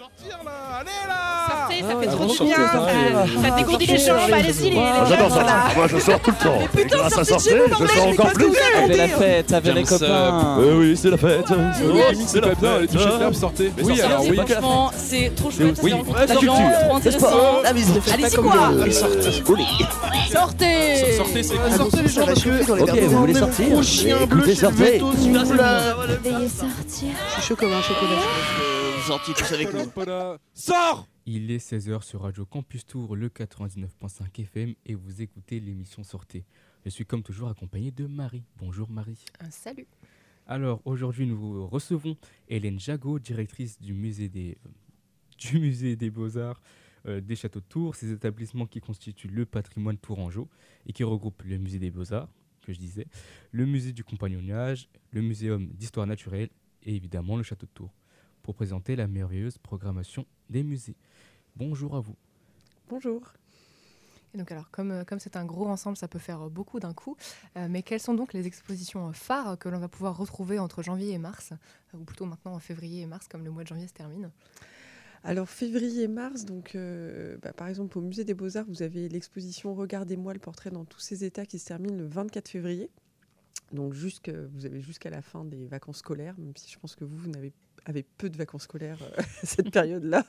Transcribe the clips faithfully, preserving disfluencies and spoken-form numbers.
sortir là, allez là. Sortez, ça Ah, fait ouais, trop bon, du sortez, bien, sortez. ça, ça dégourdit les jambes, allez-y les, les Ah, J'adore jambes, ça. là. Moi, je sors tout le temps. Mais putain, Et grâce à sortez de chez sortir, vous, je l'anglais, sors je l'ai encore pas plus. trouvé. Avec la fête, avec les J'aime ça. copains. Oui, oui, c'est la fête. Oh, c'est pas bien, les touches de table, sortez. Oui, alors oui. Franchement, c'est trop chouette, Oui. vous rencontrez Ouais, des la gens, culture. trop N'est-ce pas intéressant. La musique. Allez-y quoi. Sortez, Sortez. c'est Ah, sortez donc, les ça gens va parce que chauffer dans les Ok, verres. vous voulez sortir gros chien bleu Écoutez, chez le sortez. veto, s'il vous plaît. Veuillez sortir. Je suis chaud comme un chocolat. Vous sortiez tous avec nous. Voilà. Sors. Il est seize heures sur Radio Campus Tour, le quatre-vingt-dix-neuf virgule cinq F M, et vous écoutez l'émission Sortez. Je suis comme toujours accompagné de Marie. Bonjour Marie. Un salut. Alors aujourd'hui nous recevons Hélène Jagot, directrice du musée des, euh, du musée des Beaux-Arts euh, des Châteaux de Tours, ces établissements qui constituent le patrimoine tourangeau et qui regroupent le musée des Beaux-Arts, que je disais, le musée du compagnonnage, le muséum d'histoire naturelle et évidemment le Château de Tours, pour présenter la merveilleuse programmation des musées. Bonjour à vous. Bonjour. Et donc alors, comme euh, comme c'est un gros ensemble, ça peut faire euh, beaucoup d'un coup. Euh, mais quelles sont donc les expositions euh, phares que l'on va pouvoir retrouver entre janvier et mars, euh, ou plutôt maintenant en février et mars, comme le mois de janvier se termine? Alors février et mars, donc euh, bah, par exemple au musée des Beaux-Arts, vous avez l'exposition Regardez-moi le portrait dans tous ses états qui se termine le vingt-quatre février. Donc jusque, vous avez jusqu'à la fin des vacances scolaires, même si je pense que vous, vous n'avez avez peu de vacances scolaires euh, à cette période-là.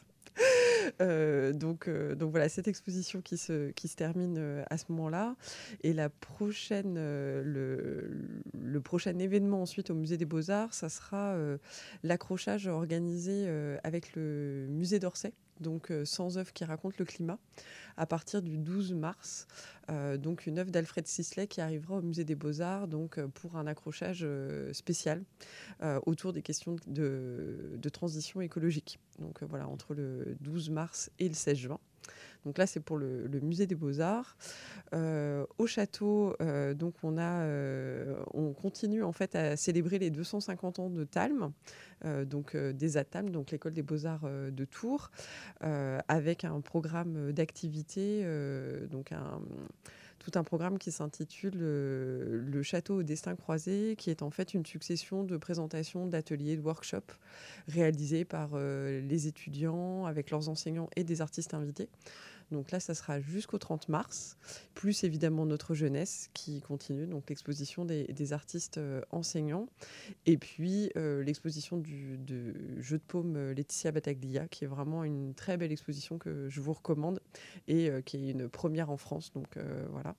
Euh, donc, euh, donc voilà, cette exposition qui se, qui se termine euh, à ce moment-là. Et la prochaine, euh, le, le prochain événement ensuite au musée des Beaux-Arts, ça sera euh, l'accrochage organisé euh, avec le musée d'Orsay, donc euh, cent œuvres qui racontent le climat, à partir du douze mars. Euh, donc une œuvre d'Alfred Sisley qui arrivera au musée des Beaux-Arts donc, euh, pour un accrochage euh, spécial euh, autour des questions de, de transition écologique. Donc euh, voilà, entre le douze mars et le seize juin. Donc là, c'est pour le, le musée des Beaux-Arts. Euh, au château, euh, donc on, a, euh, on continue en fait à célébrer les deux cent cinquante ans de Talm, euh, donc euh, des A T A L M, donc l'école des Beaux-Arts euh, de Tours, euh, avec un programme d'activités, euh, donc un, tout un programme qui s'intitule euh, Le Château au destin croisé, qui est en fait une succession de présentations, d'ateliers, de workshops réalisés par euh, les étudiants, avec leurs enseignants et des artistes invités. Donc là, ça sera jusqu'au trente mars, plus évidemment notre jeunesse qui continue, donc l'exposition des, des artistes euh, enseignants, et puis euh, l'exposition du de jeu de paume euh, Laetitia Battaglia, qui est vraiment une très belle exposition que je vous recommande et euh, qui est une première en France. Donc euh, voilà.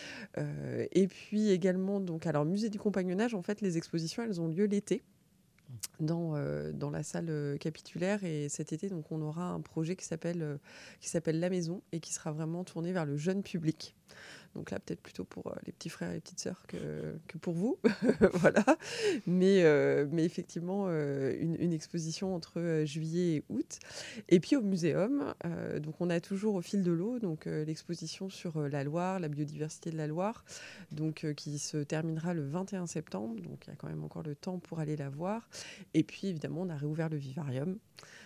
Euh, et puis également, donc, alors musée du compagnonnage, en fait, les expositions, elles ont lieu l'été. Dans, euh, dans la salle euh, capitulaire, et cet été donc on aura un projet qui s'appelle euh, qui s'appelle La Maison et qui sera vraiment tourné vers le jeune public. Donc là, peut-être plutôt pour euh, les petits frères et les petites sœurs que, que pour vous. Voilà. Mais, euh, mais effectivement, euh, une, une exposition entre euh, juillet et août. Et puis au muséum, euh, donc on a toujours au fil de l'eau donc, euh, l'exposition sur euh, la Loire, la biodiversité de la Loire, donc, euh, qui se terminera le vingt et un septembre. Donc il y a quand même encore le temps pour aller la voir. Et puis évidemment, on a réouvert le vivarium.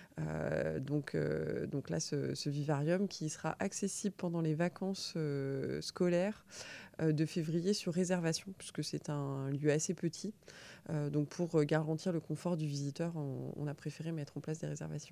Euh, donc, euh, donc là, ce, ce vivarium qui sera accessible pendant les vacances euh, scolaires euh, de février sur réservation, puisque c'est un lieu assez petit. Euh, donc pour garantir le confort du visiteur, on, on a préféré mettre en place des réservations.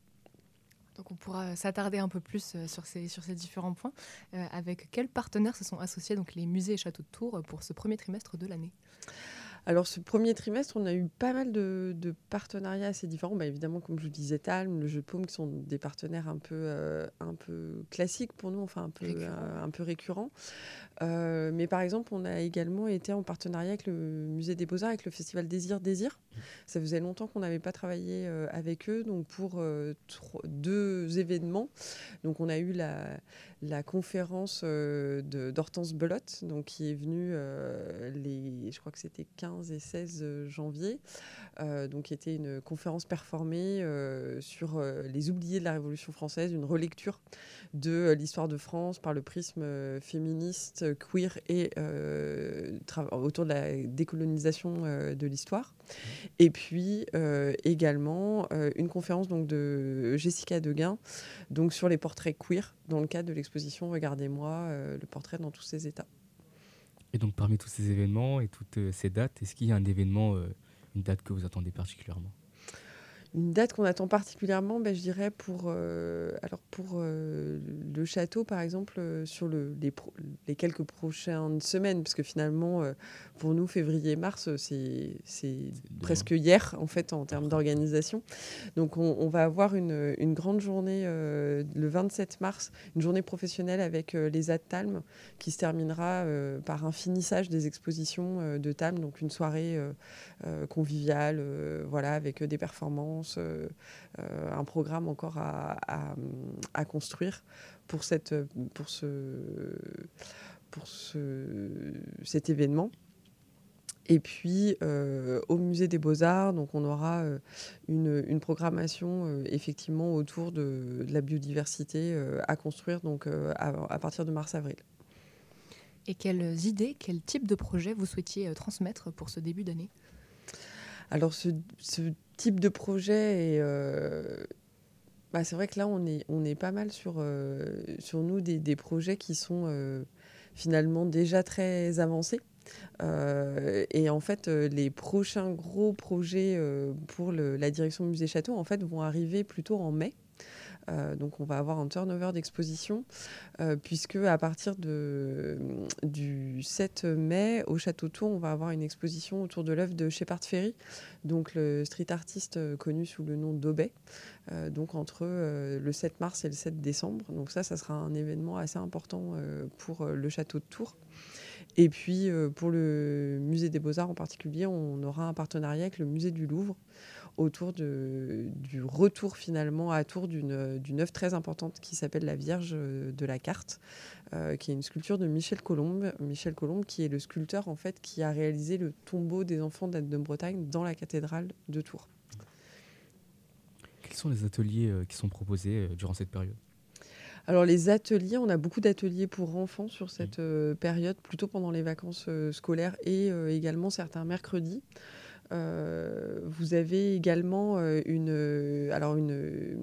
Donc on pourra s'attarder un peu plus sur ces, sur ces différents points. Euh, avec quels partenaires se sont associés donc les musées et châteaux de Tours pour ce premier trimestre de l'année ? Alors, ce premier trimestre, on a eu pas mal de, de partenariats assez différents. Bah, évidemment, comme je vous disais, Talm, le jeu de paume, qui sont des partenaires un peu, euh, un peu classiques pour nous, enfin un peu, euh, un peu récurrents. Euh, mais par exemple, on a également été en partenariat avec le Musée des Beaux-Arts, avec le Festival Désir Désir. Ça faisait longtemps qu'on n'avait pas travaillé euh, avec eux, donc pour euh, trois, deux événements. Donc, on a eu la, la conférence euh, de, d'Hortense Belote, donc, qui est venue, euh, les, je crois que c'était quinze et seize janvier, euh, donc qui était une conférence performée euh, sur euh, les oubliés de la Révolution française, une relecture de euh, l'histoire de France par le prisme euh, féministe, queer et euh, tra- autour de la décolonisation euh, de l'histoire. Et puis euh, également euh, une conférence donc, de Jessica Deguin donc, sur les portraits queer dans le cadre de l'exposition Regardez-moi, euh, le portrait dans tous ses états. Et donc parmi tous ces événements et toutes euh, ces dates, est-ce qu'il y a un événement, euh, une date que vous attendez particulièrement ? Une date qu'on attend particulièrement, ben, je dirais pour, euh, alors pour euh, le château, par exemple, euh, sur le, les, pro- les quelques prochaines semaines, parce que finalement, euh, pour nous, février-mars, c'est, c'est presque hier, en fait, en termes d'organisation. Donc, on, on va avoir une, une grande journée euh, le vingt-sept mars, une journée professionnelle avec euh, les A D Talm, qui se terminera euh, par un finissage des expositions euh, de Talm, donc une soirée euh, euh, conviviale, euh, voilà, avec euh, des performances. Euh, euh, un programme encore à, à, à construire pour, cette, pour, ce, pour ce, cet événement. Et puis euh, au musée des Beaux-Arts, donc on aura euh, une, une programmation euh, effectivement autour de, de la biodiversité euh, à construire donc, euh, à, à partir de mars-avril. Et quelles idées, quel type de projet vous souhaitiez euh, transmettre pour ce début d'année ? Alors ce, ce type de projet, est, euh, bah, c'est vrai que là on est, on est pas mal sur, euh, sur nous des, des projets qui sont euh, finalement déjà très avancés. Euh, et en fait, euh, les prochains gros projets euh, pour le, la direction Musée Château en fait, vont arriver plutôt en mai. Euh, donc on va avoir un turnover d'exposition euh, puisque à partir de, du sept mai au Château Tours, on va avoir une exposition autour de l'œuvre de Shepard Fairey, donc le street artiste connu sous le nom d'Obey, euh, donc entre euh, le sept mars et le sept décembre. Donc ça, ça sera un événement assez important euh, pour le Château de Tours. Et puis euh, pour le Musée des Beaux-Arts en particulier, on aura un partenariat avec le Musée du Louvre autour de, du retour finalement à Tours d'une, d'une œuvre très importante qui s'appelle la Vierge de la Carte, euh, qui est une sculpture de Michel Colombe. Michel Colombe qui est le sculpteur en fait, qui a réalisé le tombeau des enfants d'Anne de Bretagne dans la cathédrale de Tours. Quels sont les ateliers euh, qui sont proposés euh, durant cette période ? Alors les ateliers, on a beaucoup d'ateliers pour enfants sur cette euh, période, plutôt pendant les vacances euh, scolaires et euh, également certains mercredis. Euh, vous avez également euh, une, euh, alors une,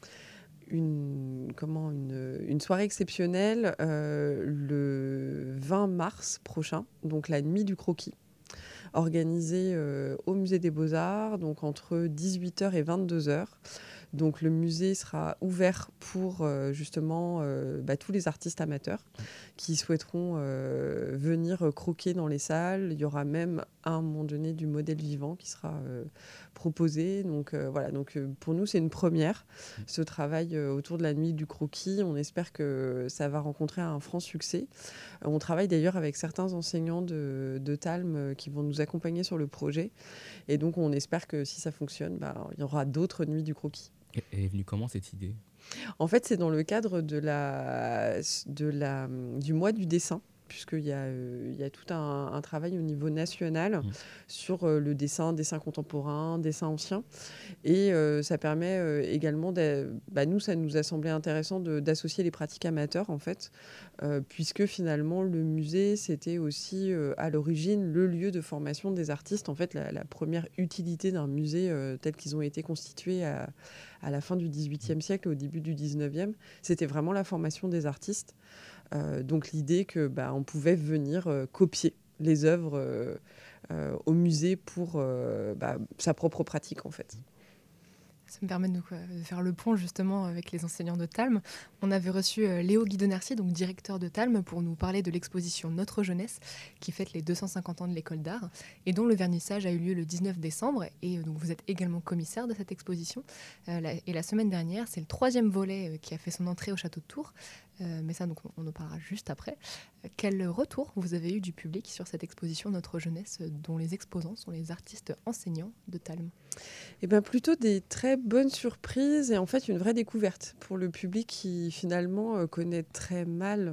une, comment, une, une soirée exceptionnelle euh, le vingt mars prochain, donc la nuit du croquis, organisée euh, au Musée des Beaux-Arts, donc entre dix-huit heures et vingt-deux heures. Donc le musée sera ouvert pour euh, justement euh, bah, tous les artistes amateurs qui souhaiteront euh, venir croquer dans les salles. Il y aura même à un moment donné du modèle vivant qui sera euh, proposé. Donc euh, voilà, donc, euh, pour nous c'est une première, ce travail euh, autour de la nuit du croquis. On espère que ça va rencontrer un franc succès. Euh, on travaille d'ailleurs avec certains enseignants de, de Talm euh, qui vont nous accompagner sur le projet. Et donc on espère que si ça fonctionne, bah, il y aura d'autres nuits du croquis. Elle est venue comment cette idée ? En fait, c'est dans le cadre de la, de la, du mois du dessin, puisqu'il y a, euh, il y a tout un, un travail au niveau national mmh. sur euh, le dessin, dessin contemporain, dessin ancien. Et euh, ça permet euh, également, bah, nous, ça nous a semblé intéressant de, d'associer les pratiques amateurs, en fait, euh, puisque finalement, le musée, c'était aussi, euh, à l'origine, le lieu de formation des artistes. En fait, la, la première utilité d'un musée euh, tel qu'ils ont été constitués à, à la fin du dix-huitième siècle, au début du dix-neuvième, c'était vraiment la formation des artistes. Euh, donc l'idée que bah, on pouvait venir euh, copier les œuvres euh, euh, au musée pour euh, bah, sa propre pratique en fait. Ça me permet de, quoi, de faire le pont justement avec les enseignants de Talm. On avait reçu euh, Léo Guidonercy, donc directeur de Talm, pour nous parler de l'exposition Notre Jeunesse, qui fête les deux cent cinquante ans de l'école d'art, et dont le vernissage a eu lieu le dix-neuf décembre. Et euh, donc vous êtes également commissaire de cette exposition. Euh, la, et la semaine dernière, c'est le troisième volet euh, qui a fait son entrée au château de Tours. Euh, mais ça, donc, on en parlera juste après. Euh, quel retour vous avez eu du public sur cette exposition Notre Jeunesse, euh, dont les exposants sont les artistes enseignants de Talm ? Eh bien, plutôt des très bonnes surprises et en fait une vraie découverte pour le public qui finalement euh, connaît très mal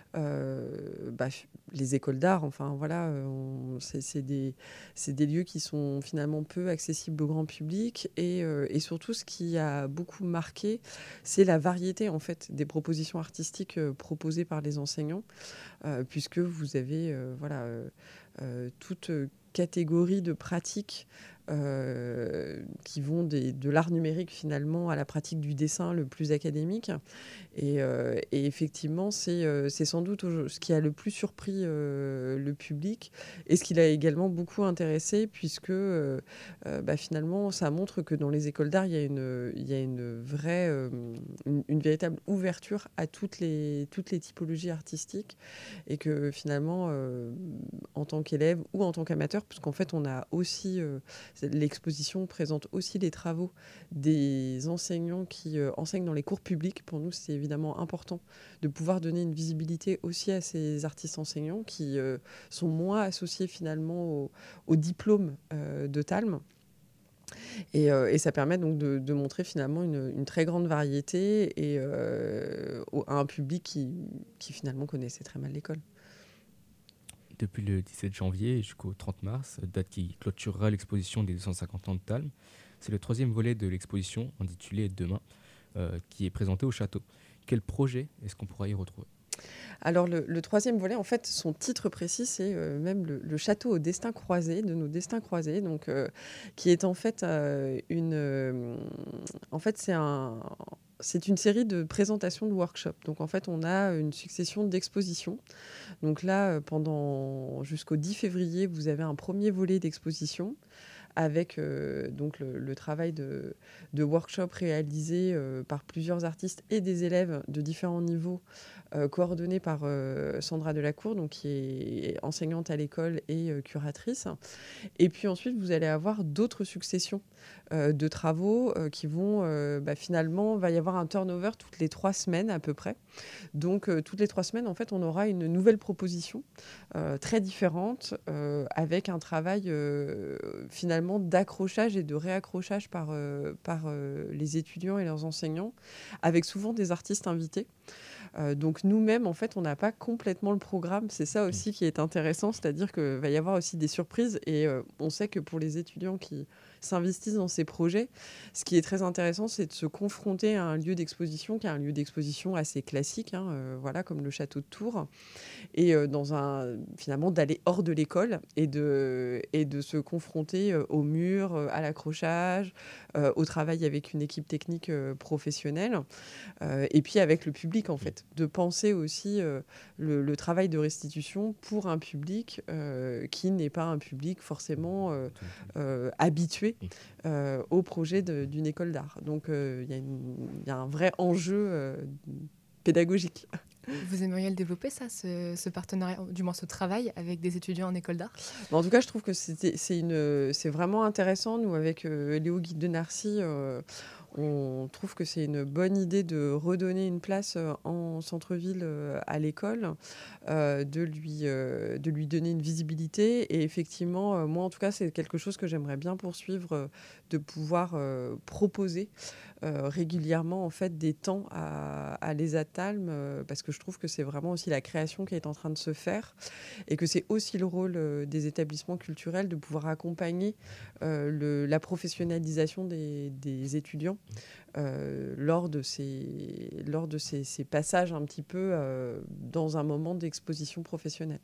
euh, bah, les écoles d'art. Enfin voilà, on, c'est, c'est, des, c'est des lieux qui sont finalement peu accessibles au grand public et, euh, et surtout ce qui a beaucoup marqué, c'est la variété en fait des propositions artistiques euh, proposées par les enseignants, euh, puisque vous avez euh, voilà euh, euh, toute catégorie de pratiques euh, qui vont des, de l'art numérique finalement à la pratique du dessin le plus académique. Et, euh, et effectivement, c'est, euh, c'est sans doute ce qui a le plus surpris euh, le public et ce qui l'a également beaucoup intéressé, puisque euh, euh, bah, finalement, ça montre que dans les écoles d'art, il y a une, il y a une vraie, euh, une, une véritable ouverture à toutes les, toutes les typologies artistiques, et que finalement, euh, en tant qu'élève ou en tant qu'amateur, puisqu'en fait, on a aussi, euh, l'exposition présente aussi les travaux des enseignants qui euh, enseignent dans les cours publics. Pour nous, c'est évidemment important de pouvoir donner une visibilité aussi à ces artistes enseignants qui euh, sont moins associés finalement au, au diplôme euh, de Talm. Et, euh, et ça permet donc de, de montrer finalement une, une très grande variété et euh, à un public qui, qui finalement connaissait très mal l'école. Depuis le dix-sept janvier jusqu'au trente mars, date qui clôturera l'exposition des deux cent cinquante ans de Talm. C'est le troisième volet de l'exposition, intitulé Demain, euh, qui est présenté au château. Quel projet est-ce qu'on pourra y retrouver ? Alors le, le troisième volet, en fait, son titre précis, c'est euh, même le, le château au destin croisé, de nos destins croisés, donc euh, qui est en fait euh, une, euh, en fait c'est un, c'est une série de présentations de workshops. Donc en fait, on a une succession d'expositions. Donc là, pendant jusqu'au dix février, vous avez un premier volet d'exposition, avec euh, donc le, le travail de, de workshop réalisé euh, par plusieurs artistes et des élèves de différents niveaux, euh, coordonnés par euh, Sandra Delacour, donc, qui est enseignante à l'école et euh, curatrice. Et puis ensuite, vous allez avoir d'autres successions euh, de travaux euh, qui vont, euh, bah, finalement, va y avoir un turnover toutes les trois semaines à peu près. Donc euh, toutes les trois semaines, en fait, on aura une nouvelle proposition euh, très différente, euh, avec un travail euh, finalement d'accrochage et de réaccrochage par, euh, par euh, les étudiants et leurs enseignants, avec souvent des artistes invités. Euh, donc nous-mêmes, en fait, on n'a pas complètement le programme. C'est ça aussi qui est intéressant, c'est-à-dire qu'il va y avoir aussi des surprises. Et euh, on sait que pour les étudiants qui s'investissent dans ces projets, ce qui est très intéressant, c'est de se confronter à un lieu d'exposition qui est un lieu d'exposition assez classique, hein, euh, voilà, comme le château de Tours, et euh, dans un, finalement d'aller hors de l'école et de, et de se confronter euh, au mur, euh, à l'accrochage, euh, au travail avec une équipe technique euh, professionnelle, euh, et puis avec le public, en fait, de penser aussi euh, le, le travail de restitution pour un public euh, qui n'est pas un public forcément euh, euh, habitué euh, au projet de, d'une école d'art. Donc il euh, y, y a un vrai enjeu euh, pédagogique. Vous aimeriez le développer, ça, ce, ce partenariat, du moins ce travail avec des étudiants en école d'art ? En tout cas, je trouve que c'était, c'est, une, c'est vraiment intéressant. Nous, avec euh, Léo Guide de Narcy, euh, on trouve que c'est une bonne idée de redonner une place euh, en centre-ville euh, à l'école, euh, de, lui, euh, de lui donner une visibilité. Et effectivement, euh, moi, en tout cas, c'est quelque chose que j'aimerais bien poursuivre, euh, de pouvoir euh, proposer Euh, régulièrement en fait des temps à, à l'ESA Talm, euh, parce que je trouve que c'est vraiment aussi la création qui est en train de se faire et que c'est aussi le rôle euh, des établissements culturels de pouvoir accompagner euh, le, la professionnalisation des, des étudiants euh, lors de ces, lors de ces, ces passages un petit peu euh, dans un moment d'exposition professionnelle.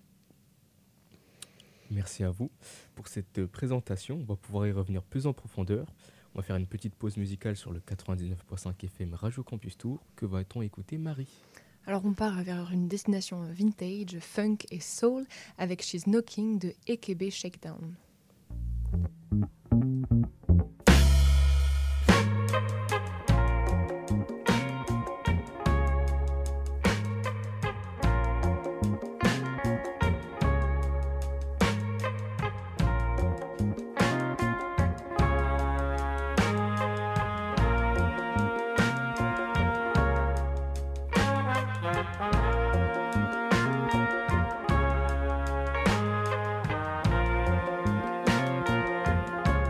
Merci à vous pour cette présentation. On va pouvoir y revenir plus en profondeur. On va faire une petite pause musicale sur le quatre-vingt-dix-neuf virgule cinq F M Radio Campus Tours. Que va-t-on écouter, Marie ? Alors on part vers une destination vintage, funk et soul avec She's Knocking de E K B Shakedown. Thank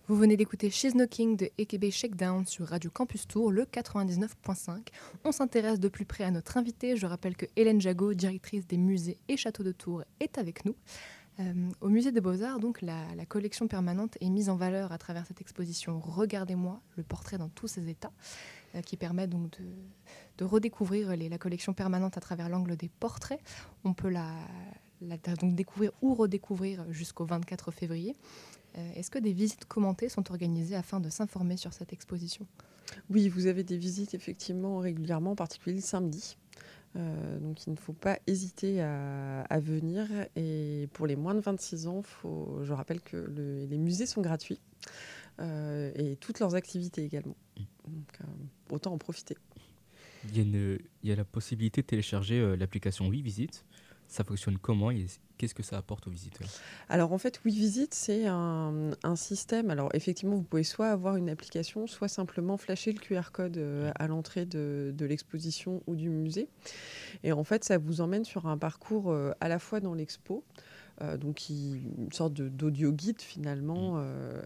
Vous venez d'écouter She's Knocking de A K B Shakedown sur Radio Campus Tour, le quatre-vingt-dix-neuf virgule cinq. On s'intéresse de plus près à notre invitée. Je rappelle que Hélène Jagot, directrice des musées et châteaux de Tours, est avec nous. Euh, au Musée des Beaux-Arts, donc, la, la collection permanente est mise en valeur à travers cette exposition « Regardez-moi, le portrait dans tous ses états euh, » qui permet donc de, de redécouvrir les, la collection permanente à travers l'angle des portraits. On peut la, la donc découvrir ou redécouvrir jusqu'au vingt-quatre février. Euh, est-ce que des visites commentées sont organisées afin de s'informer sur cette exposition ? Oui, vous avez des visites effectivement régulièrement, en particulier le samedi. Euh, donc il ne faut pas hésiter à, à venir. Et pour les moins de vingt-six ans, faut, je rappelle que le, les musées sont gratuits euh, et toutes leurs activités également. Donc euh, autant en profiter. Il y a, une, il y a la possibilité de télécharger euh, l'application WeVisite. Ça fonctionne comment et qu'est-ce que ça apporte aux visiteurs ? Alors en fait, WeVisite, c'est un, un système. Alors effectivement, vous pouvez soit avoir une application, soit simplement flasher le Q R code euh, à l'entrée de, de l'exposition ou du musée. Et en fait, ça vous emmène sur un parcours euh, à la fois dans l'expo, Euh, donc qui, une sorte de, d'audio guide finalement euh,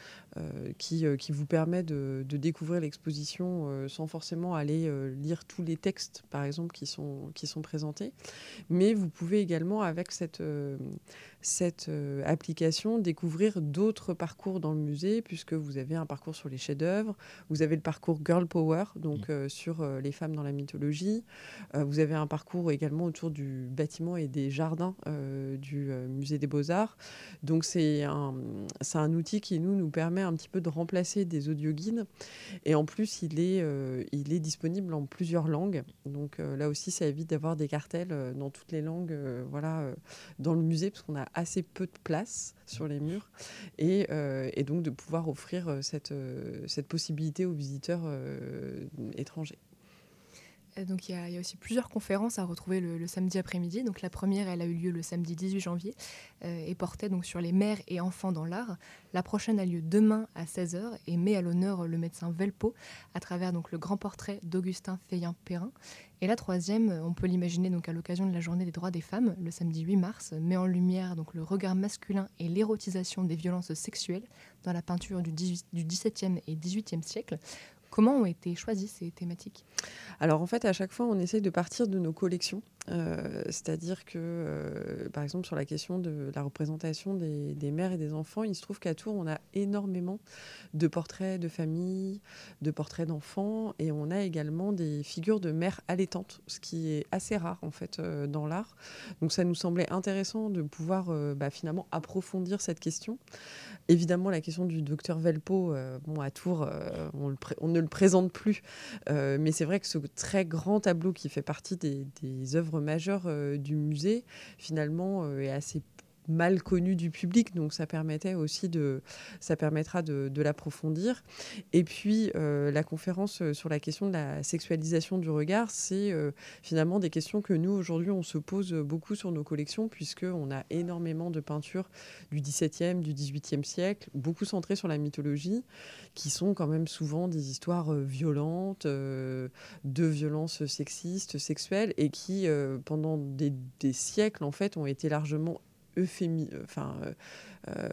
euh, qui, euh, qui vous permet de, de découvrir l'exposition euh, sans forcément aller euh, lire tous les textes par exemple qui sont, qui sont présentés, mais vous pouvez également avec cette, euh, cette euh, application découvrir d'autres parcours dans le musée, puisque vous avez un parcours sur les chefs-d'œuvre, vous avez le parcours Girl Power, donc euh, sur euh, les femmes dans la mythologie, euh, vous avez un parcours également autour du bâtiment et des jardins euh, du euh, musée des Beaux-Arts. Donc c'est un, c'est un outil qui nous, nous permet un petit peu de remplacer des audio-guides, et en plus il est, euh, il est disponible en plusieurs langues, donc euh, là aussi ça évite d'avoir des cartels euh, dans toutes les langues euh, voilà, euh, dans le musée, parce qu'on a assez peu de place sur les murs, et, euh, et donc de pouvoir offrir cette, euh, cette possibilité aux visiteurs euh, étrangers. Donc il y, y a aussi plusieurs conférences à retrouver le, le samedi après-midi. Donc la première, elle a eu lieu le samedi dix-huit janvier euh, et portait donc sur les mères et enfants dans l'art. La prochaine a lieu demain à seize heures et met à l'honneur le médecin Velpeau à travers donc le grand portrait d'Augustin Feyen-Perrin. Et la troisième, on peut l'imaginer donc à l'occasion de la journée des droits des femmes, le samedi huit mars, met en lumière donc le regard masculin et l'érotisation des violences sexuelles dans la peinture du, dix-huit, du dix-septième et dix-huitième siècle. Comment ont été choisies ces thématiques ? Alors en fait, à chaque fois, on essaye de partir de nos collections. Euh, c'est-à-dire que, euh, par exemple, sur la question de la représentation des, des mères et des enfants, il se trouve qu'à Tours, on a énormément de portraits de famille, de portraits d'enfants, et on a également des figures de mères allaitantes, ce qui est assez rare, en fait, euh, dans l'art. Donc ça nous semblait intéressant de pouvoir euh, bah, finalement approfondir cette question. Évidemment, la question du docteur Velpeau, euh, bon, à Tours, euh, on, le pré- on ne le présente plus, euh, mais c'est vrai que ce très grand tableau qui fait partie des, des œuvres majeures euh, du musée, finalement, euh, est assez mal connu du public, donc ça permettait aussi de, ça permettra de, de l'approfondir. Et puis euh, la conférence sur la question de la sexualisation du regard, c'est euh, finalement des questions que nous aujourd'hui on se pose beaucoup sur nos collections, puisque on a énormément de peintures du dix-septième, du dix-huitième siècle, beaucoup centrées sur la mythologie, qui sont quand même souvent des histoires euh, violentes, euh, de violences sexistes, sexuelles, et qui euh, pendant des, des siècles en fait ont été largement euphémi, enfin, euh, euh,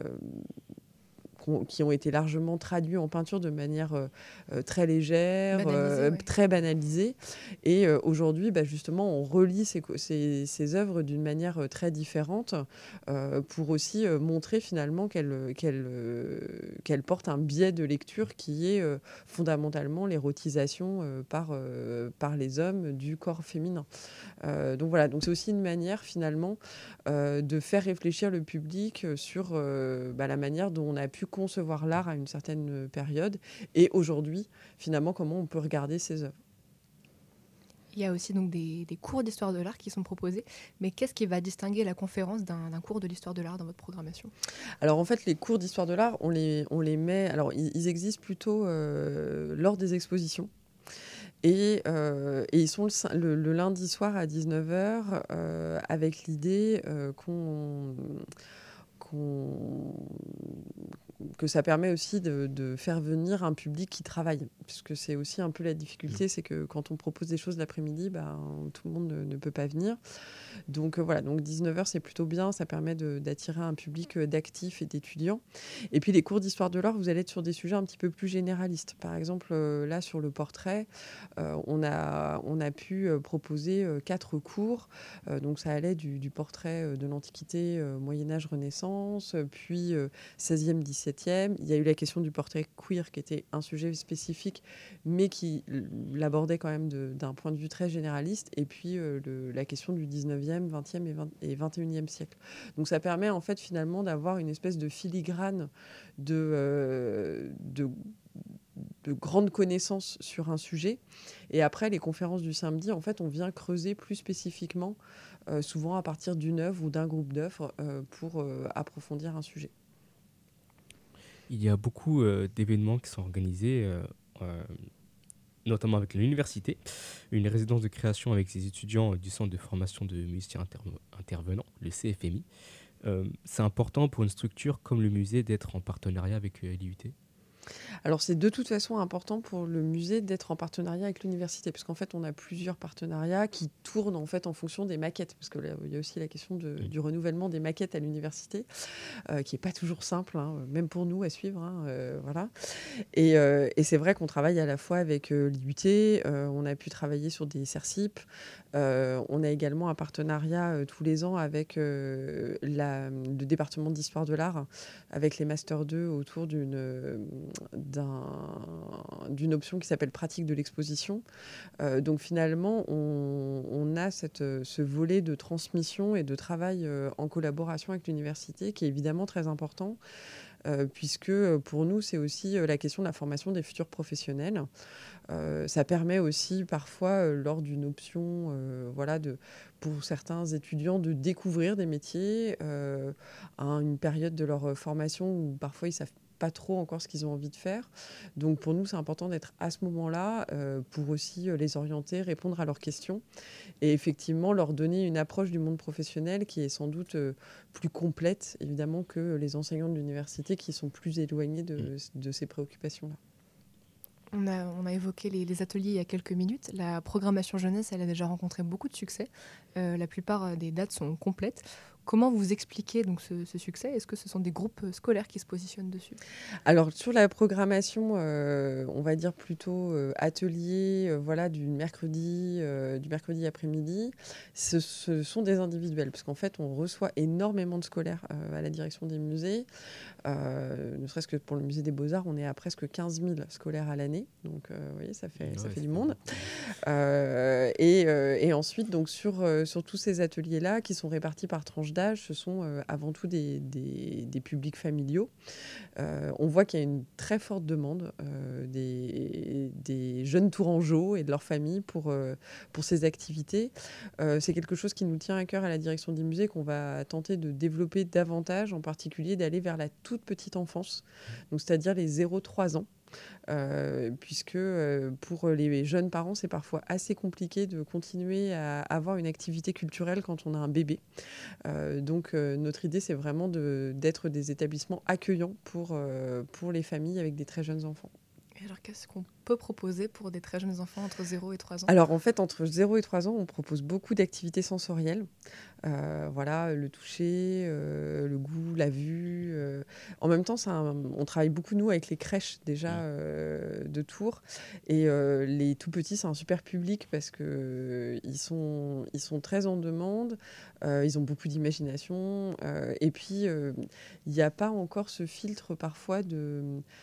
qui ont été largement traduits en peinture de manière euh, très légère, banalisée, euh, ouais. très banalisée. Et euh, aujourd'hui, bah, justement, on relit ces, ces, ces œuvres d'une manière euh, très différente euh, pour aussi euh, montrer finalement qu'elles qu'elles, euh, qu'elles portent un biais de lecture qui est euh, fondamentalement l'érotisation euh, par, euh, par les hommes du corps féminin. Euh, donc voilà, donc c'est aussi une manière finalement euh, de faire réfléchir le public sur euh, bah, la manière dont on a pu concevoir l'art à une certaine période, et aujourd'hui, finalement, comment on peut regarder ces œuvres. Il y a aussi donc des, des cours d'histoire de l'art qui sont proposés, mais qu'est-ce qui va distinguer la conférence d'un, d'un cours de l'histoire de l'art dans votre programmation ? Alors en fait, les cours d'histoire de l'art, on les, on les met... Alors ils, ils existent plutôt euh, lors des expositions. Et, euh, et ils sont le, le, le lundi soir à dix-neuf heures euh, avec l'idée euh, qu'on... qu'on que ça permet aussi de, de faire venir un public qui travaille. Puisque c'est aussi un peu la difficulté, c'est que quand on propose des choses l'après-midi, bah, tout le monde ne, ne peut pas venir. Donc euh, voilà, donc dix-neuf heures, c'est plutôt bien. Ça permet de, d'attirer un public d'actifs et d'étudiants. Et puis les cours d'histoire de l'art, vous allez être sur des sujets un petit peu plus généralistes. Par exemple, euh, là, sur le portrait, euh, on, a, on a pu euh, proposer euh, quatre cours. Euh, donc ça allait du, du portrait de l'Antiquité, euh, Moyen-Âge, Renaissance, puis euh, seizième, dix-septième. Il y a eu la question du portrait queer, qui était un sujet spécifique, mais qui l'abordait quand même de, d'un point de vue très généraliste. Et puis euh, le, la question du dix-neuvième, vingtième et, vingt, et vingt et unième siècle. Donc ça permet en fait finalement d'avoir une espèce de filigrane de, euh, de, de grandes connaissances sur un sujet. Et après, les conférences du samedi, en fait, on vient creuser plus spécifiquement, euh, souvent à partir d'une œuvre ou d'un groupe d'œuvres, euh, pour euh, approfondir un sujet. Il y a beaucoup euh, d'événements qui sont organisés, euh, euh, notamment avec l'université, une résidence de création avec ses étudiants euh, du Centre de formation de musiciens inter- intervenants, le C F M I. Euh, c'est important pour une structure comme le musée d'être en partenariat avec euh, l'I U T. Alors, c'est de toute façon important pour le musée d'être en partenariat avec l'université, parce qu'en fait, on a plusieurs partenariats qui tournent en fait en fonction des maquettes, parce que là, il y a aussi la question de, du renouvellement des maquettes à l'université, euh, qui n'est pas toujours simple, hein, même pour nous à suivre. Hein, euh, voilà. Et, euh, et c'est vrai qu'on travaille à la fois avec euh, l'I U T, euh, on a pu travailler sur des CERCIP, euh, on a également un partenariat euh, tous les ans avec euh, la, le département d'histoire de l'art, avec les Master deux autour d'une... Euh, D'un, d'une option qui s'appelle pratique de l'exposition. Euh, donc finalement, on, on a cette, ce volet de transmission et de travail euh, en collaboration avec l'université qui est évidemment très important, euh, puisque pour nous, c'est aussi la question de la formation des futurs professionnels. Euh, ça permet aussi parfois, euh, lors d'une option, euh, voilà, de, pour certains étudiants, de découvrir des métiers euh, à une période de leur formation où parfois ils savent pas trop encore ce qu'ils ont envie de faire. Donc pour nous, c'est important d'être à ce moment-là euh, pour aussi euh, les orienter, répondre à leurs questions et effectivement leur donner une approche du monde professionnel qui est sans doute euh, plus complète, évidemment, que les enseignants de l'université qui sont plus éloignés de, de ces préoccupations-là. On a, on a évoqué les, les ateliers il y a quelques minutes. La programmation jeunesse, elle a déjà rencontré beaucoup de succès. Euh, la plupart des dates sont complètes. Comment vous expliquez donc ce, ce succès ? Est-ce que ce sont des groupes scolaires qui se positionnent dessus ? Alors sur la programmation, euh, on va dire plutôt euh, atelier, euh, voilà, du mercredi, euh, du mercredi après-midi. Ce, ce sont des individuels, parce qu'en fait, on reçoit énormément de scolaires euh, à la direction des musées. Euh, ne serait-ce que pour le musée des Beaux-Arts, on est à presque quinze mille scolaires à l'année. Donc, euh, vous voyez, ça fait, ouais, ça fait du monde. Euh, et, euh, et ensuite, donc, sur, euh, sur tous ces ateliers-là, qui sont répartis par tranche d'âge, ce sont euh, avant tout des, des, des publics familiaux. Euh, on voit qu'il y a une très forte demande euh, des, des jeunes tourangeaux et de leurs familles pour, euh, pour ces activités. Euh, c'est quelque chose qui nous tient à cœur à la direction des musées, qu'on va tenter de développer davantage, en particulier d'aller vers la toute petite enfance, donc c'est-à-dire les zéro trois ans. Euh, puisque euh, pour les jeunes parents, c'est parfois assez compliqué de continuer à avoir une activité culturelle quand on a un bébé. Euh, donc euh, notre idée, c'est vraiment de, d'être des établissements accueillants pour, euh, pour les familles avec des très jeunes enfants. Et alors, qu'est-ce qu'on peut proposer pour des très jeunes enfants entre zéro et trois ans ? Alors, en fait, entre zéro et trois ans, on propose beaucoup d'activités sensorielles. Euh, voilà, le toucher, euh, le goût, la vue. Euh. En même temps, ça, on travaille beaucoup, nous, avec les crèches, déjà, euh, de Tours. Et euh, les tout-petits, c'est un super public parce qu'ils euh, sont, ils sont très en demande. Euh, ils ont beaucoup d'imagination. Euh, et puis, il euh, n'y a pas encore ce filtre, parfois, de...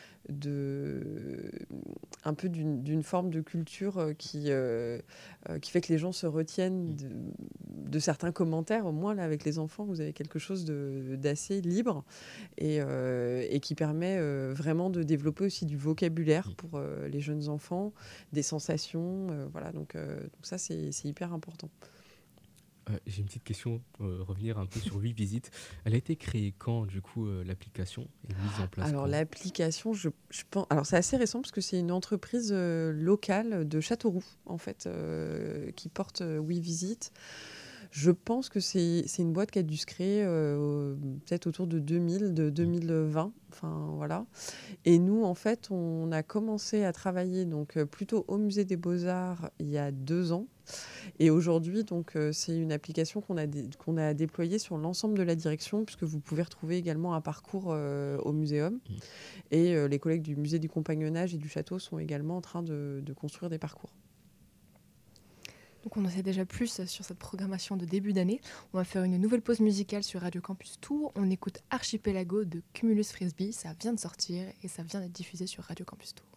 De, un peu d'une, d'une forme de culture qui, euh, qui fait que les gens se retiennent de, de certains commentaires. Au moins, là, avec les enfants, vous avez quelque chose de, d'assez libre et, euh, et qui permet euh, vraiment de développer aussi du vocabulaire pour euh, les jeunes enfants, des sensations. Euh, voilà, donc, euh, donc ça, c'est, c'est hyper important. Euh, j'ai une petite question, euh, revenir un peu sur huit visites. Elle a été créée quand, du coup, euh, l'application est mise en place? Alors, quand l'application, je, je pense... Alors, c'est assez récent parce que c'est une entreprise euh, locale de Châteauroux, en fait, euh, qui porte huit visites. Je pense que c'est, c'est une boîte qui a dû se créer euh, peut-être autour de deux mille, de deux mille vingt. Enfin, voilà. Et nous, en fait, on a commencé à travailler donc, euh, plutôt au Musée des Beaux-Arts il y a deux ans. Et aujourd'hui, donc, euh, c'est une application qu'on a, dé- qu'on a déployée sur l'ensemble de la direction, puisque vous pouvez retrouver également un parcours euh, au muséum. Et euh, les collègues du Musée du Compagnonnage et du Château sont également en train de, de construire des parcours. Donc on en sait déjà plus sur cette programmation de début d'année. On va faire une nouvelle pause musicale sur Radio Campus Tours. On écoute Archipelago de Cumulus Frisbee. Ça vient de sortir et ça vient d'être diffusé sur Radio Campus Tours.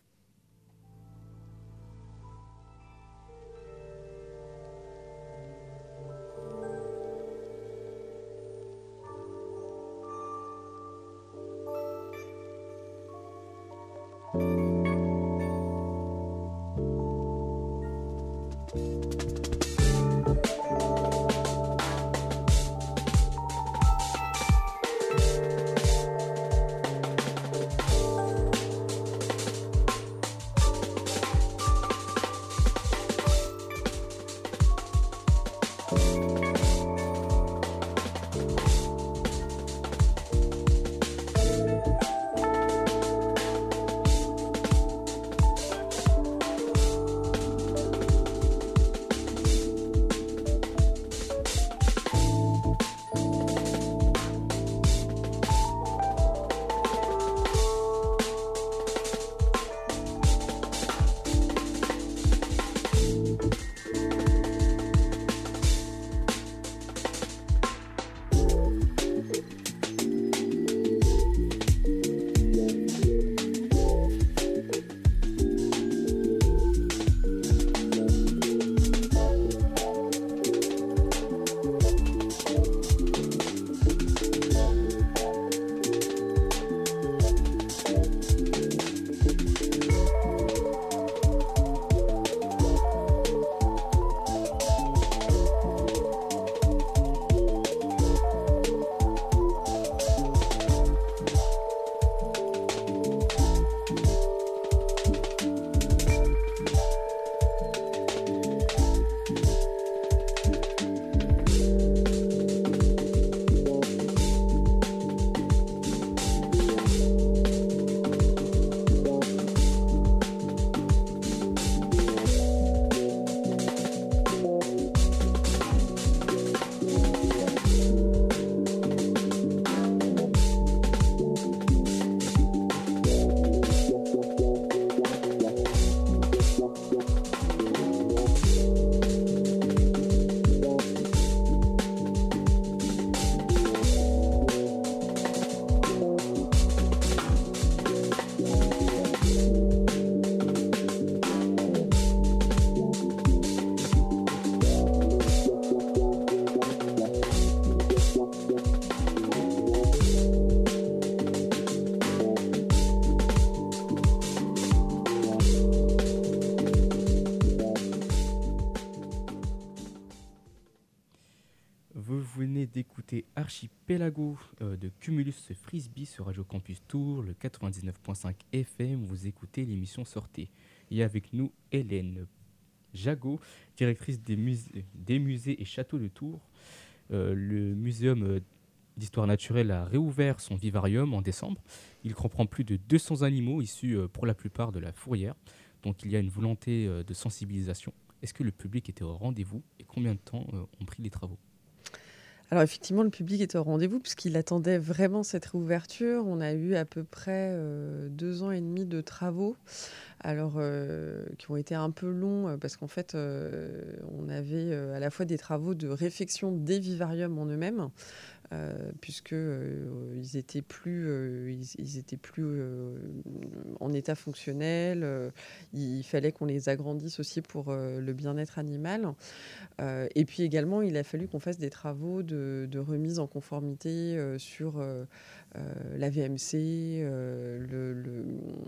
d'écouter Archipelago euh, de Cumulus Frisbee sur Radio Campus Tours, le quatre-vingt-dix-neuf virgule cinq F M. Vous écoutez l'émission Sortez. Et avec nous, Hélène Jagot, directrice des musées, des musées et châteaux de Tours. Euh, le muséum d'histoire naturelle a réouvert son vivarium en décembre. Il comprend plus de deux cents animaux issus euh, pour la plupart de la fourrière. Donc il y a une volonté euh, de sensibilisation. Est-ce que le public était au rendez-vous et combien de temps euh, ont pris les travaux ? Alors effectivement, le public était au rendez-vous puisqu'il attendait vraiment cette réouverture. On a eu à peu près euh, deux ans et demi de travaux, alors euh, qui ont été un peu longs euh, parce qu'en fait, euh, on avait euh, à la fois des travaux de réfection des vivariums en eux-mêmes, euh, puisque euh, ils étaient plus, euh, ils, ils étaient plus euh, en état fonctionnel. Euh, il fallait qu'on les agrandisse aussi pour euh, le bien-être animal. Euh, et puis également, il a fallu qu'on fasse des travaux de, de remise en conformité euh, sur euh, euh, la V M C, euh, le, le,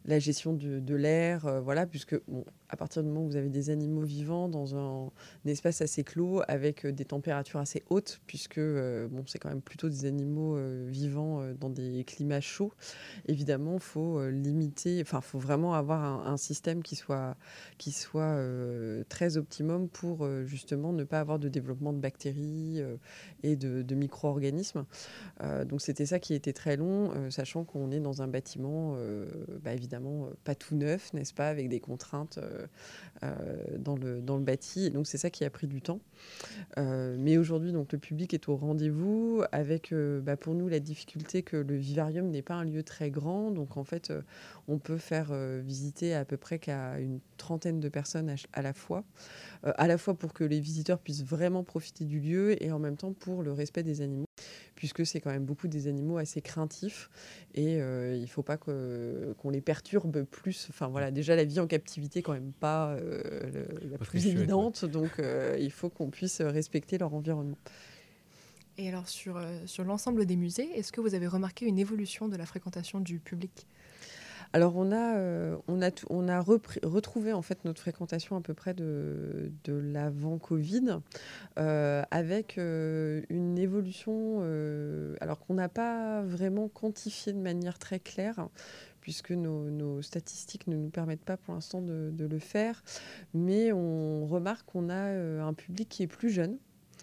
la gestion de, de l'air, euh, voilà, puisque bon, à partir du moment où vous avez des animaux vivants dans un, un espace assez clos avec euh, des températures assez hautes, puisque euh, bon, c'est quand même plutôt des animaux euh, vivants euh, dans des climats chauds, évidemment, il faut euh, limiter, enfin, il faut vraiment avoir un, un système qui soit, qui soit euh, très optimum pour euh, justement ne pas avoir de développement de bactéries euh, et de, de micro-organismes. Euh, donc c'était ça qui était très long, euh, sachant qu'on est dans un bâtiment, euh, bah, évidemment, euh, pas tout neuf, n'est-ce pas, avec des contraintes euh, euh, dans, le, dans le bâti. Et donc c'est ça qui a pris du temps. Euh, mais aujourd'hui, donc, le public est au rendez-vous, avec euh, bah, pour nous la difficulté que le vivarium n'est pas un lieu très grand. Donc en fait, euh, on peut faire euh, visiter à peu près qu'à une trentaine de personnes à, à la fois. Euh, à la fois pour que les visiteurs puissent vraiment profiter du lieu et en même temps pour le respect des animaux, puisque c'est quand même beaucoup des animaux assez craintifs et euh, il ne faut pas que, qu'on les perturbe plus. Enfin voilà, déjà la vie en captivité est quand même pas euh, le, la Pas plus très chouette, évidente, donc euh, il faut qu'on puisse respecter leur environnement. Et alors sur, euh, sur l'ensemble des musées, est-ce que vous avez remarqué une évolution de la fréquentation du public ? Alors on a, euh, on a, t- on a repris- retrouvé en fait notre fréquentation à peu près de, de l'avant Covid, euh, avec euh, une évolution, euh, alors qu'on n'a pas vraiment quantifié de manière très claire, puisque nos, nos statistiques ne nous permettent pas pour l'instant de, de le faire, mais on remarque qu'on a euh, un public qui est plus jeune.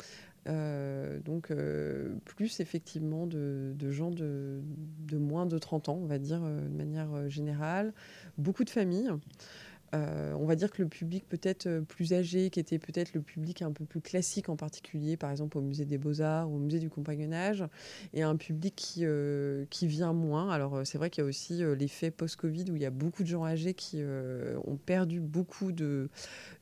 Euh, donc euh, plus effectivement de, de gens de, de moins de trente ans, on va dire euh, de manière euh, générale, beaucoup de familles. Euh, on va dire que le public peut-être euh, plus âgé, qui était peut-être le public un peu plus classique en particulier, par exemple au musée des Beaux-Arts ou au musée du Compagnonnage, et un public qui, euh, qui vient moins. Alors euh, c'est vrai qu'il y a aussi euh, l'effet post-Covid où il y a beaucoup de gens âgés qui euh, ont perdu beaucoup de,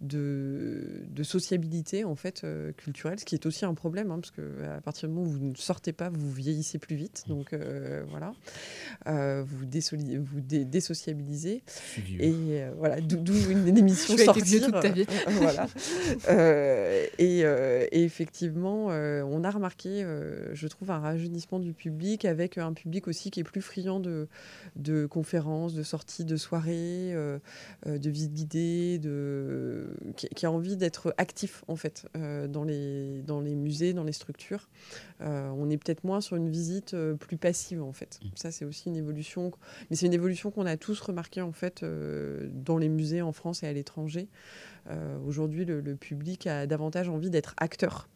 de, de sociabilité en fait, euh, culturelle, ce qui est aussi un problème, hein, parce qu'à partir du moment où vous ne sortez pas, vous vieillissez plus vite. Donc euh, voilà, euh, vous, désoli- vous dé- désociabilisez. Et euh, voilà, d'où d'où une, une émission Tu as été sortir. vieux toute ta vie. euh, voilà. Euh, et, euh, et effectivement, euh, on a remarqué, euh, je trouve, un rajeunissement du public, avec un public aussi qui est plus friand de, de conférences, de sorties, de soirées, euh, euh, de visites guidées, de, qui, qui a envie d'être actif en fait euh, dans, les, dans les musées, dans les structures. Euh, on est peut-être moins sur une visite euh, plus passive en fait. Ça, c'est aussi une évolution, mais c'est une évolution qu'on a tous remarquée en fait euh, dans les musées en France et à l'étranger. Euh, aujourd'hui, le, le public a davantage envie d'être acteur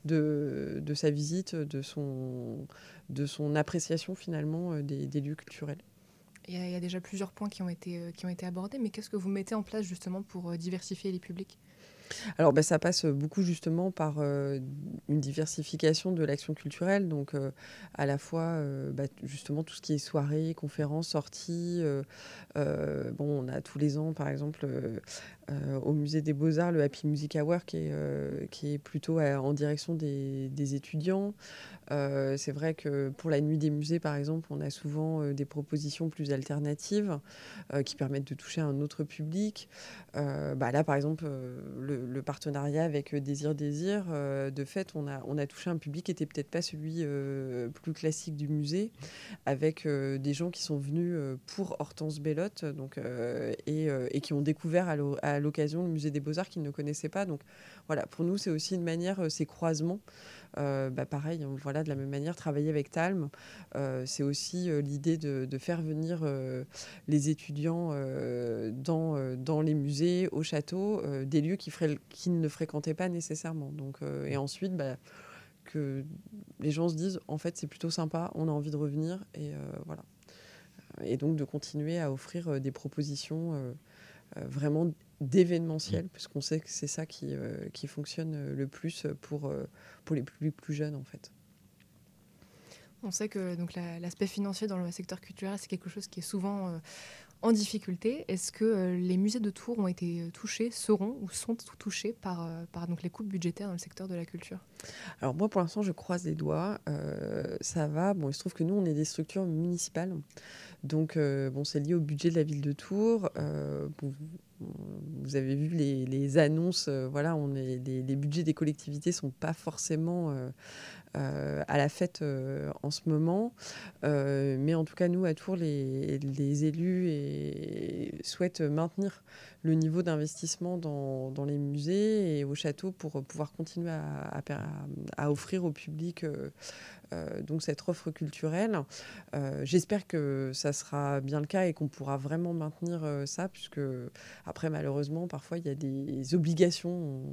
de, de sa visite, de son, de son appréciation finalement euh, des, des lieux culturels. Il y, a, il y a déjà plusieurs points qui ont été, euh, qui ont été abordés, mais qu'est-ce que vous mettez en place justement pour euh, diversifier les publics ? Alors, ben, ça passe beaucoup justement par euh, une diversification de l'action culturelle, donc euh, à la fois euh, bah, justement tout ce qui est soirées, conférences, sorties. Euh, euh, bon, on a tous les ans, par exemple, euh, euh, au musée des Beaux-Arts, le Happy Music Hour qui est, euh, qui est plutôt à, en direction des, des étudiants. Euh, c'est vrai que pour la nuit des musées, par exemple, on a souvent euh, des propositions plus alternatives euh, qui permettent de toucher un autre public. Euh, bah là, par exemple, euh, le, le partenariat avec Désir Désir, euh, de fait, on a, on a touché un public qui n'était peut-être pas celui euh, plus classique du musée, avec euh, des gens qui sont venus euh, pour Hortense Bellotte donc, euh, et, euh, et qui ont découvert à, l'o- à l'occasion le musée des Beaux-Arts qu'ils ne connaissaient pas. Donc voilà, pour nous, c'est aussi une manière, euh, ces croisements. Euh, bah pareil, hein, voilà, de la même manière, travailler avec Talm, euh, c'est aussi euh, l'idée de, de faire venir euh, les étudiants euh, dans, euh, dans les musées, au château, euh, des lieux qu'ils fré- qu'ils ne fréquentaient pas nécessairement. Donc, euh, et ensuite, bah, que les gens se disent, en fait, c'est plutôt sympa, on a envie de revenir, et euh, voilà. Et donc de continuer à offrir euh, des propositions euh, euh, vraiment d'événementiel, puisqu'on sait que c'est ça qui, euh, qui fonctionne euh, le plus pour, euh, pour les publics plus jeunes, en fait. On sait que donc, la- l'aspect financier dans le secteur culturel, c'est quelque chose qui est souvent euh, en difficulté. Est-ce que euh, les musées de Tours ont été touchés, seront ou sont touchés par, euh, par donc, les coupes budgétaires dans le secteur de la culture ? Alors moi, pour l'instant, je croise les doigts. Euh, ça va. Bon, il se trouve que nous, on est des structures municipales. Donc, euh, bon, c'est lié au budget de la ville de Tours. Euh, bon, vous avez vu les, les annonces, euh, voilà, on est, les, les budgets des collectivités sont pas forcément euh, euh, à la fête euh, en ce moment. Euh, mais en tout cas, nous, à Tours, les, les élus et, souhaitent maintenir le niveau d'investissement dans, dans les musées et au château pour pouvoir continuer à, à, à offrir au public euh, euh, donc cette offre culturelle. Euh, j'espère que ça sera bien le cas et qu'on pourra vraiment maintenir euh, ça, puisque après, malheureusement, parfois, il y a des obligations,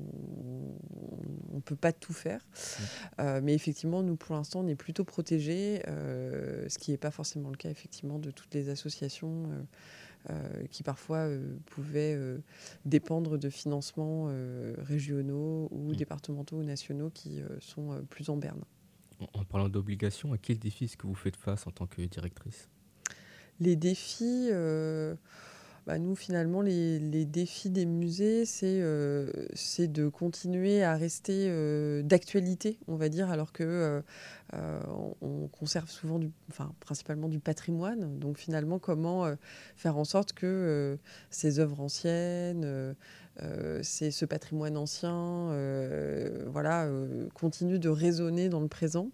on ne peut pas tout faire. Mmh. Euh, mais effectivement, nous, pour l'instant, on est plutôt protégés, euh, ce qui n'est pas forcément le cas, effectivement, de toutes les associations euh, euh, qui, parfois, euh, pouvaient euh, dépendre de financements euh, régionaux ou mmh. départementaux ou nationaux qui euh, sont euh, plus en berne. En parlant d'obligations, à quel défi est-ce que vous faites face en tant que directrice ? Les défis, euh, bah nous finalement, les, les défis des musées, c'est, euh, c'est de continuer à rester euh, d'actualité, on va dire, alors que euh, euh, on conserve souvent, du, enfin principalement du patrimoine. Donc finalement, comment euh, faire en sorte que euh, ces œuvres anciennes, euh, euh, c'est ce patrimoine ancien, euh, voilà, euh, continue de résonner dans le présent.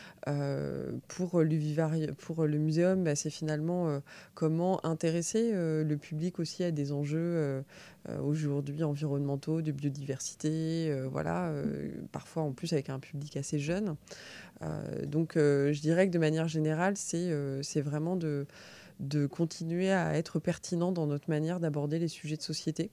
Euh, pour, l'Uvivari- pour le muséum, bah, c'est finalement euh, comment intéresser euh, le public aussi à des enjeux euh, euh, aujourd'hui environnementaux, de biodiversité, euh, voilà, euh, parfois en plus avec un public assez jeune. Euh, donc euh, je dirais que de manière générale, c'est, euh, c'est vraiment de, de continuer à être pertinent dans notre manière d'aborder les sujets de société.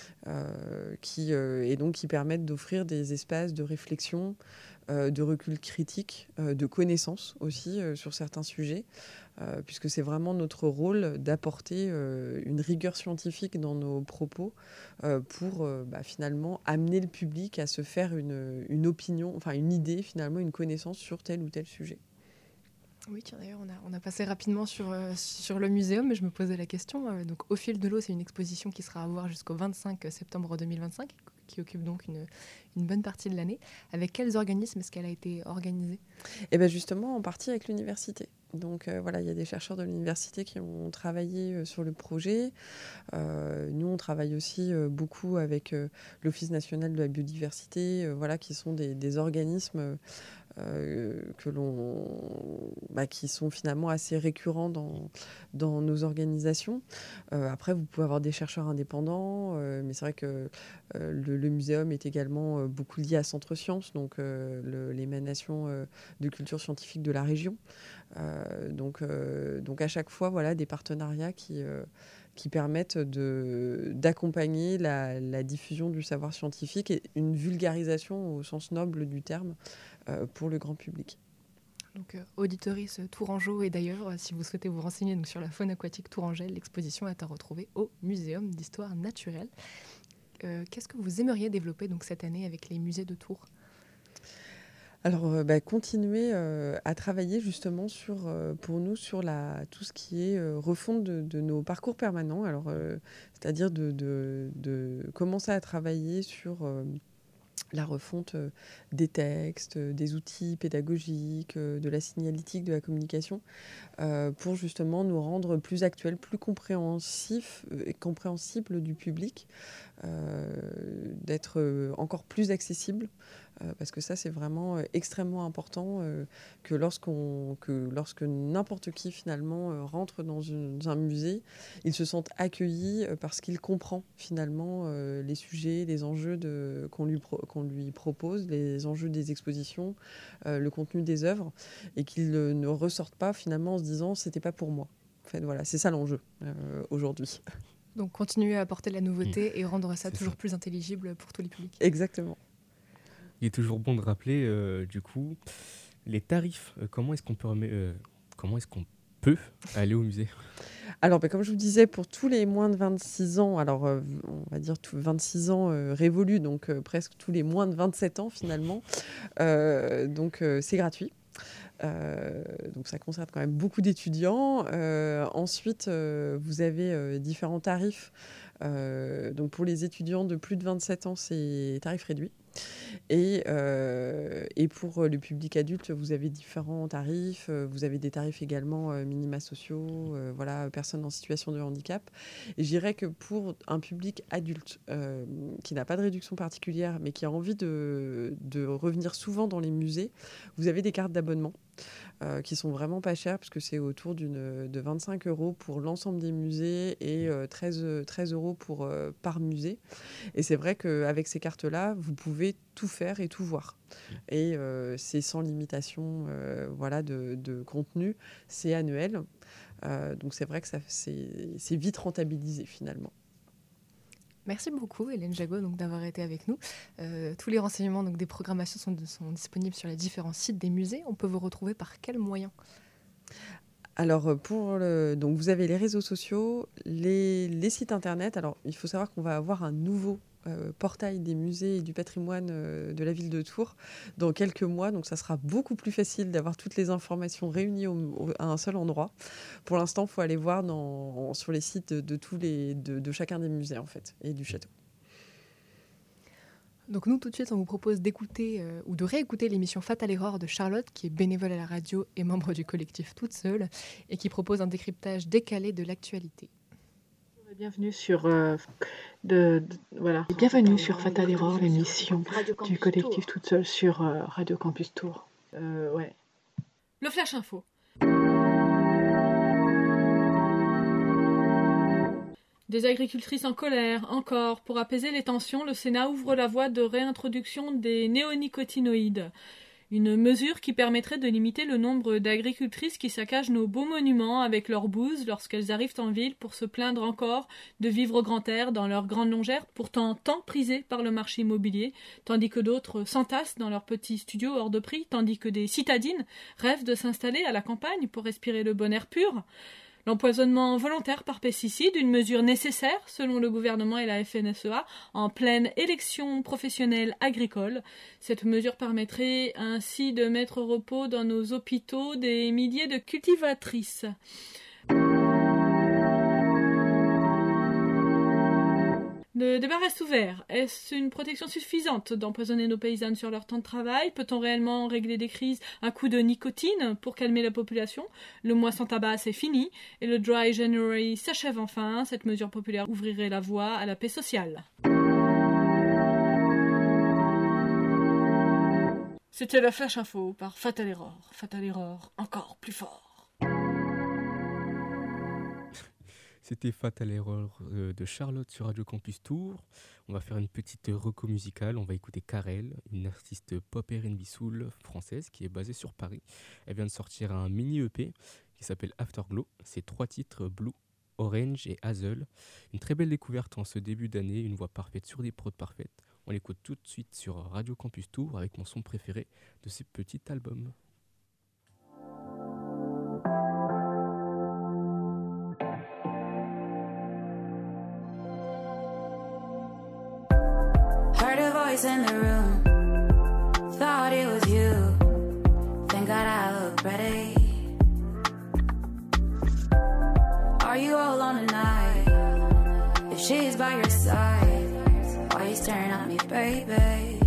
Euh, qui, euh, et donc qui permettent d'offrir des espaces de réflexion, euh, de recul critique, euh, de connaissance aussi euh, sur certains sujets, euh, puisque c'est vraiment notre rôle d'apporter euh, une rigueur scientifique dans nos propos euh, pour euh, bah, finalement amener le public à se faire une, une opinion, enfin une idée, finalement une connaissance sur tel ou tel sujet. Oui, tiens, d'ailleurs, on a, on a passé rapidement sur, euh, sur le muséum, mais je me posais la question. Euh, donc, Au fil de l'eau, c'est une exposition qui sera à voir jusqu'au vingt-cinq septembre deux mille vingt-cinq, qui occupe donc une, une bonne partie de l'année. Avec quels organismes est-ce qu'elle a été organisée ? Eh bien justement, en partie avec l'université. Donc euh, voilà, il y a des chercheurs de l'université qui ont travaillé euh, sur le projet. Euh, nous, on travaille aussi euh, beaucoup avec euh, l'Office national de la biodiversité, euh, voilà, qui sont des, des organismes euh, que l'on, bah, qui sont finalement assez récurrents dans, dans nos organisations. Euh, après, vous pouvez avoir des chercheurs indépendants, euh, mais c'est vrai que euh, le, le muséum est également euh, beaucoup lié à Centre Sciences, donc euh, le, l'émanation euh, de culture scientifique de la région. Euh, donc, euh, donc à chaque fois, voilà, des partenariats qui, euh, qui permettent de, d'accompagner la, la diffusion du savoir scientifique et une vulgarisation au sens noble du terme euh, pour le grand public. Donc, euh, auditoris Tourangeau, et d'ailleurs, euh, si vous souhaitez vous renseigner donc, sur la faune aquatique tourangelle, l'exposition est à retrouver au Muséum d'histoire naturelle. Euh, qu'est-ce que vous aimeriez développer donc, cette année avec les musées de Tours ? Alors, euh, bah, continuer euh, à travailler justement sur, euh, pour nous sur la, tout ce qui est euh, refonte de, de nos parcours permanents. Alors, euh, c'est-à-dire de, de, de commencer à travailler sur euh, la refonte euh, des textes, euh, des outils pédagogiques, euh, de la signalétique, de la communication, euh, pour justement nous rendre plus actuels, plus compréhensifs et compréhensibles du public, euh, d'être euh, encore plus accessibles. Euh, parce que ça, c'est vraiment euh, extrêmement important euh, que, lorsqu'on, que lorsque n'importe qui, finalement, euh, rentre dans, une, dans un musée, il se sente accueilli euh, parce qu'il comprend, finalement, euh, les sujets, les enjeux de, qu'on, lui pro, qu'on lui propose, les enjeux des expositions, euh, le contenu des œuvres, et qu'il euh, ne ressorte pas, finalement, en se disant « c'était pas pour moi ». En fait, voilà, c'est ça l'enjeu euh, aujourd'hui. Donc, continuer à apporter de la nouveauté mmh. et rendre ça c'est toujours ça. plus intelligible pour tous les publics. Exactement. Il est toujours bon de rappeler, euh, du coup, les tarifs. Euh, comment est-ce qu'on peut, remet, euh, comment est-ce qu'on peut aller au musée ? Alors, bah, comme je vous disais, pour tous les moins de vingt-six ans, alors euh, on va dire tout, vingt-six ans euh, révolus, donc euh, presque tous les moins de vingt-sept ans finalement, euh, donc euh, c'est gratuit. Euh, donc ça concerne quand même beaucoup d'étudiants. Euh, ensuite, euh, vous avez euh, différents tarifs. Euh, donc pour les étudiants de plus de vingt-sept ans, c'est tarif réduit. Et, euh, et pour le public adulte, vous avez différents tarifs. Vous avez des tarifs également euh, minima sociaux, euh, voilà, personnes en situation de handicap. Et je dirais que pour un public adulte euh, qui n'a pas de réduction particulière, mais qui a envie de, de revenir souvent dans les musées, vous avez des cartes d'abonnement. Euh, qui sont vraiment pas chères, parce que c'est autour d'une, de vingt-cinq euros pour l'ensemble des musées et euh, treize, treize euros pour, euh, par musée. Et c'est vrai qu'avec ces cartes-là, vous pouvez tout faire et tout voir. Et euh, c'est sans limitation euh, voilà, de, de contenu, c'est annuel. Euh, donc c'est vrai que ça, c'est, c'est vite rentabilisé finalement. Merci beaucoup Hélène Jagot donc, d'avoir été avec nous. Euh, tous les renseignements donc, des programmations sont, sont disponibles sur les différents sites des musées. On peut vous retrouver par quels moyens ? Alors, pour le, donc vous avez les réseaux sociaux, les, les sites internet. Alors, il faut savoir qu'on va avoir un nouveau euh, portail des musées et du patrimoine euh, de la ville de Tours dans quelques mois. Donc, ça sera beaucoup plus facile d'avoir toutes les informations réunies au, au, à un seul endroit. Pour l'instant, il faut aller voir dans, sur les sites de, de, tous les, de, de chacun des musées en fait, et du château. Donc nous, tout de suite, on vous propose d'écouter euh, ou de réécouter l'émission Fatale Erreur de Charlotte, qui est bénévole à la radio et membre du collectif Toute Seule, et qui propose un décryptage décalé de l'actualité. Bienvenue sur, euh, de, de, voilà. Bienvenue sur Fatale Erreur, l'émission du collectif Toute Seule sur euh, Radio Campus Tours. Euh, ouais. Le Flash Info. Des agricultrices en colère, encore. Pour apaiser les tensions, le Sénat ouvre la voie de réintroduction des néonicotinoïdes. Une mesure qui permettrait de limiter le nombre d'agricultrices qui saccagent nos beaux monuments avec leur bouse lorsqu'elles arrivent en ville pour se plaindre encore de vivre au grand air dans leurs grandes longères, pourtant tant prisées par le marché immobilier, tandis que d'autres s'entassent dans leurs petits studios hors de prix, tandis que des citadines rêvent de s'installer à la campagne pour respirer le bon air pur. L'empoisonnement volontaire par pesticides, une mesure nécessaire selon le gouvernement et la F N S E A en pleine élection professionnelle agricole. Cette mesure permettrait ainsi de mettre au repos dans nos hôpitaux des milliers de cultivatrices. Le débat reste ouvert. Est-ce une protection suffisante d'empoisonner nos paysannes sur leur temps de travail ? Peut-on réellement régler des crises à coup de nicotine pour calmer la population ? Le mois sans tabac, c'est fini. Et le Dry January s'achève enfin. Cette mesure populaire ouvrirait la voie à la paix sociale. C'était la Flash Info par Fatale Erreur. Fatale Erreur, encore plus fort. C'était Fatale Erreur de Charlotte sur Radio Campus Tours. On va faire une petite reco musicale. On va écouter Karel, une artiste pop R and B soul française qui est basée sur Paris. Elle vient de sortir un mini E P qui s'appelle Afterglow. C'est trois titres, Blue, Orange et Hazel. Une très belle découverte en ce début d'année, une voix parfaite sur des prods parfaites. On l'écoute tout de suite sur Radio Campus Tours avec mon son préféré de ce petit album. In the room, thought it was you. Thank God I look ready. Are you all on tonight? If she's by your side, why you staring at me, baby?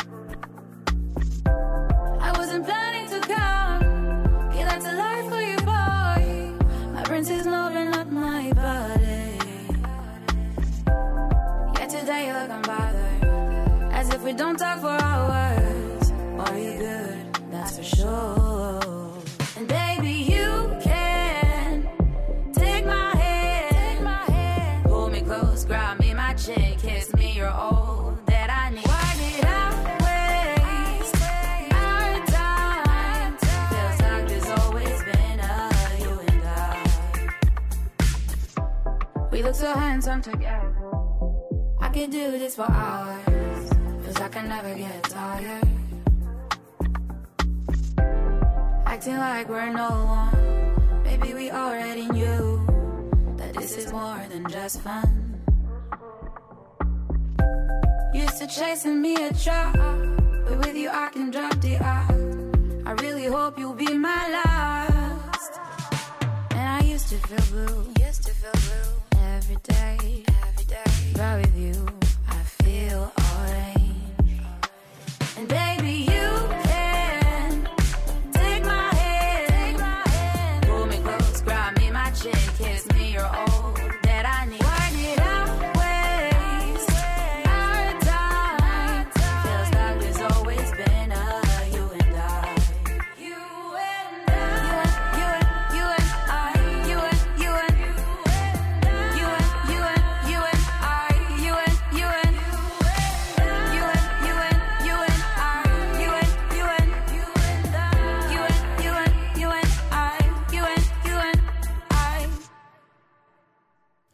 I wasn't planning to come. Yeah, that's a life for you, boy. My prince is moving up my body. Yeah, today you look unbothered. As if we don't talk for hours. Are you good? That's for sure. And baby, you can take my hand, take my hand. Pull me close, grab me my chin, kiss me, you're all that I need. Why did I waste our time? Feels like there's always been a you and I. We look so handsome together. I could do this for hours. I can never get tired. Acting like we're no one. Maybe we already knew that this is more than just fun. Used to chasing me a drop, but with you I can drop the act. I really hope you'll be my last. And I used to feel blue, used to feel blue every day, every day. But with you I feel orange.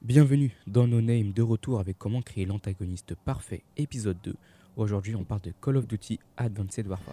Bienvenue dans No Name, de retour avec comment créer l'antagoniste parfait, épisode deux. Aujourd'hui, on parle de Call of Duty Advanced Warfare.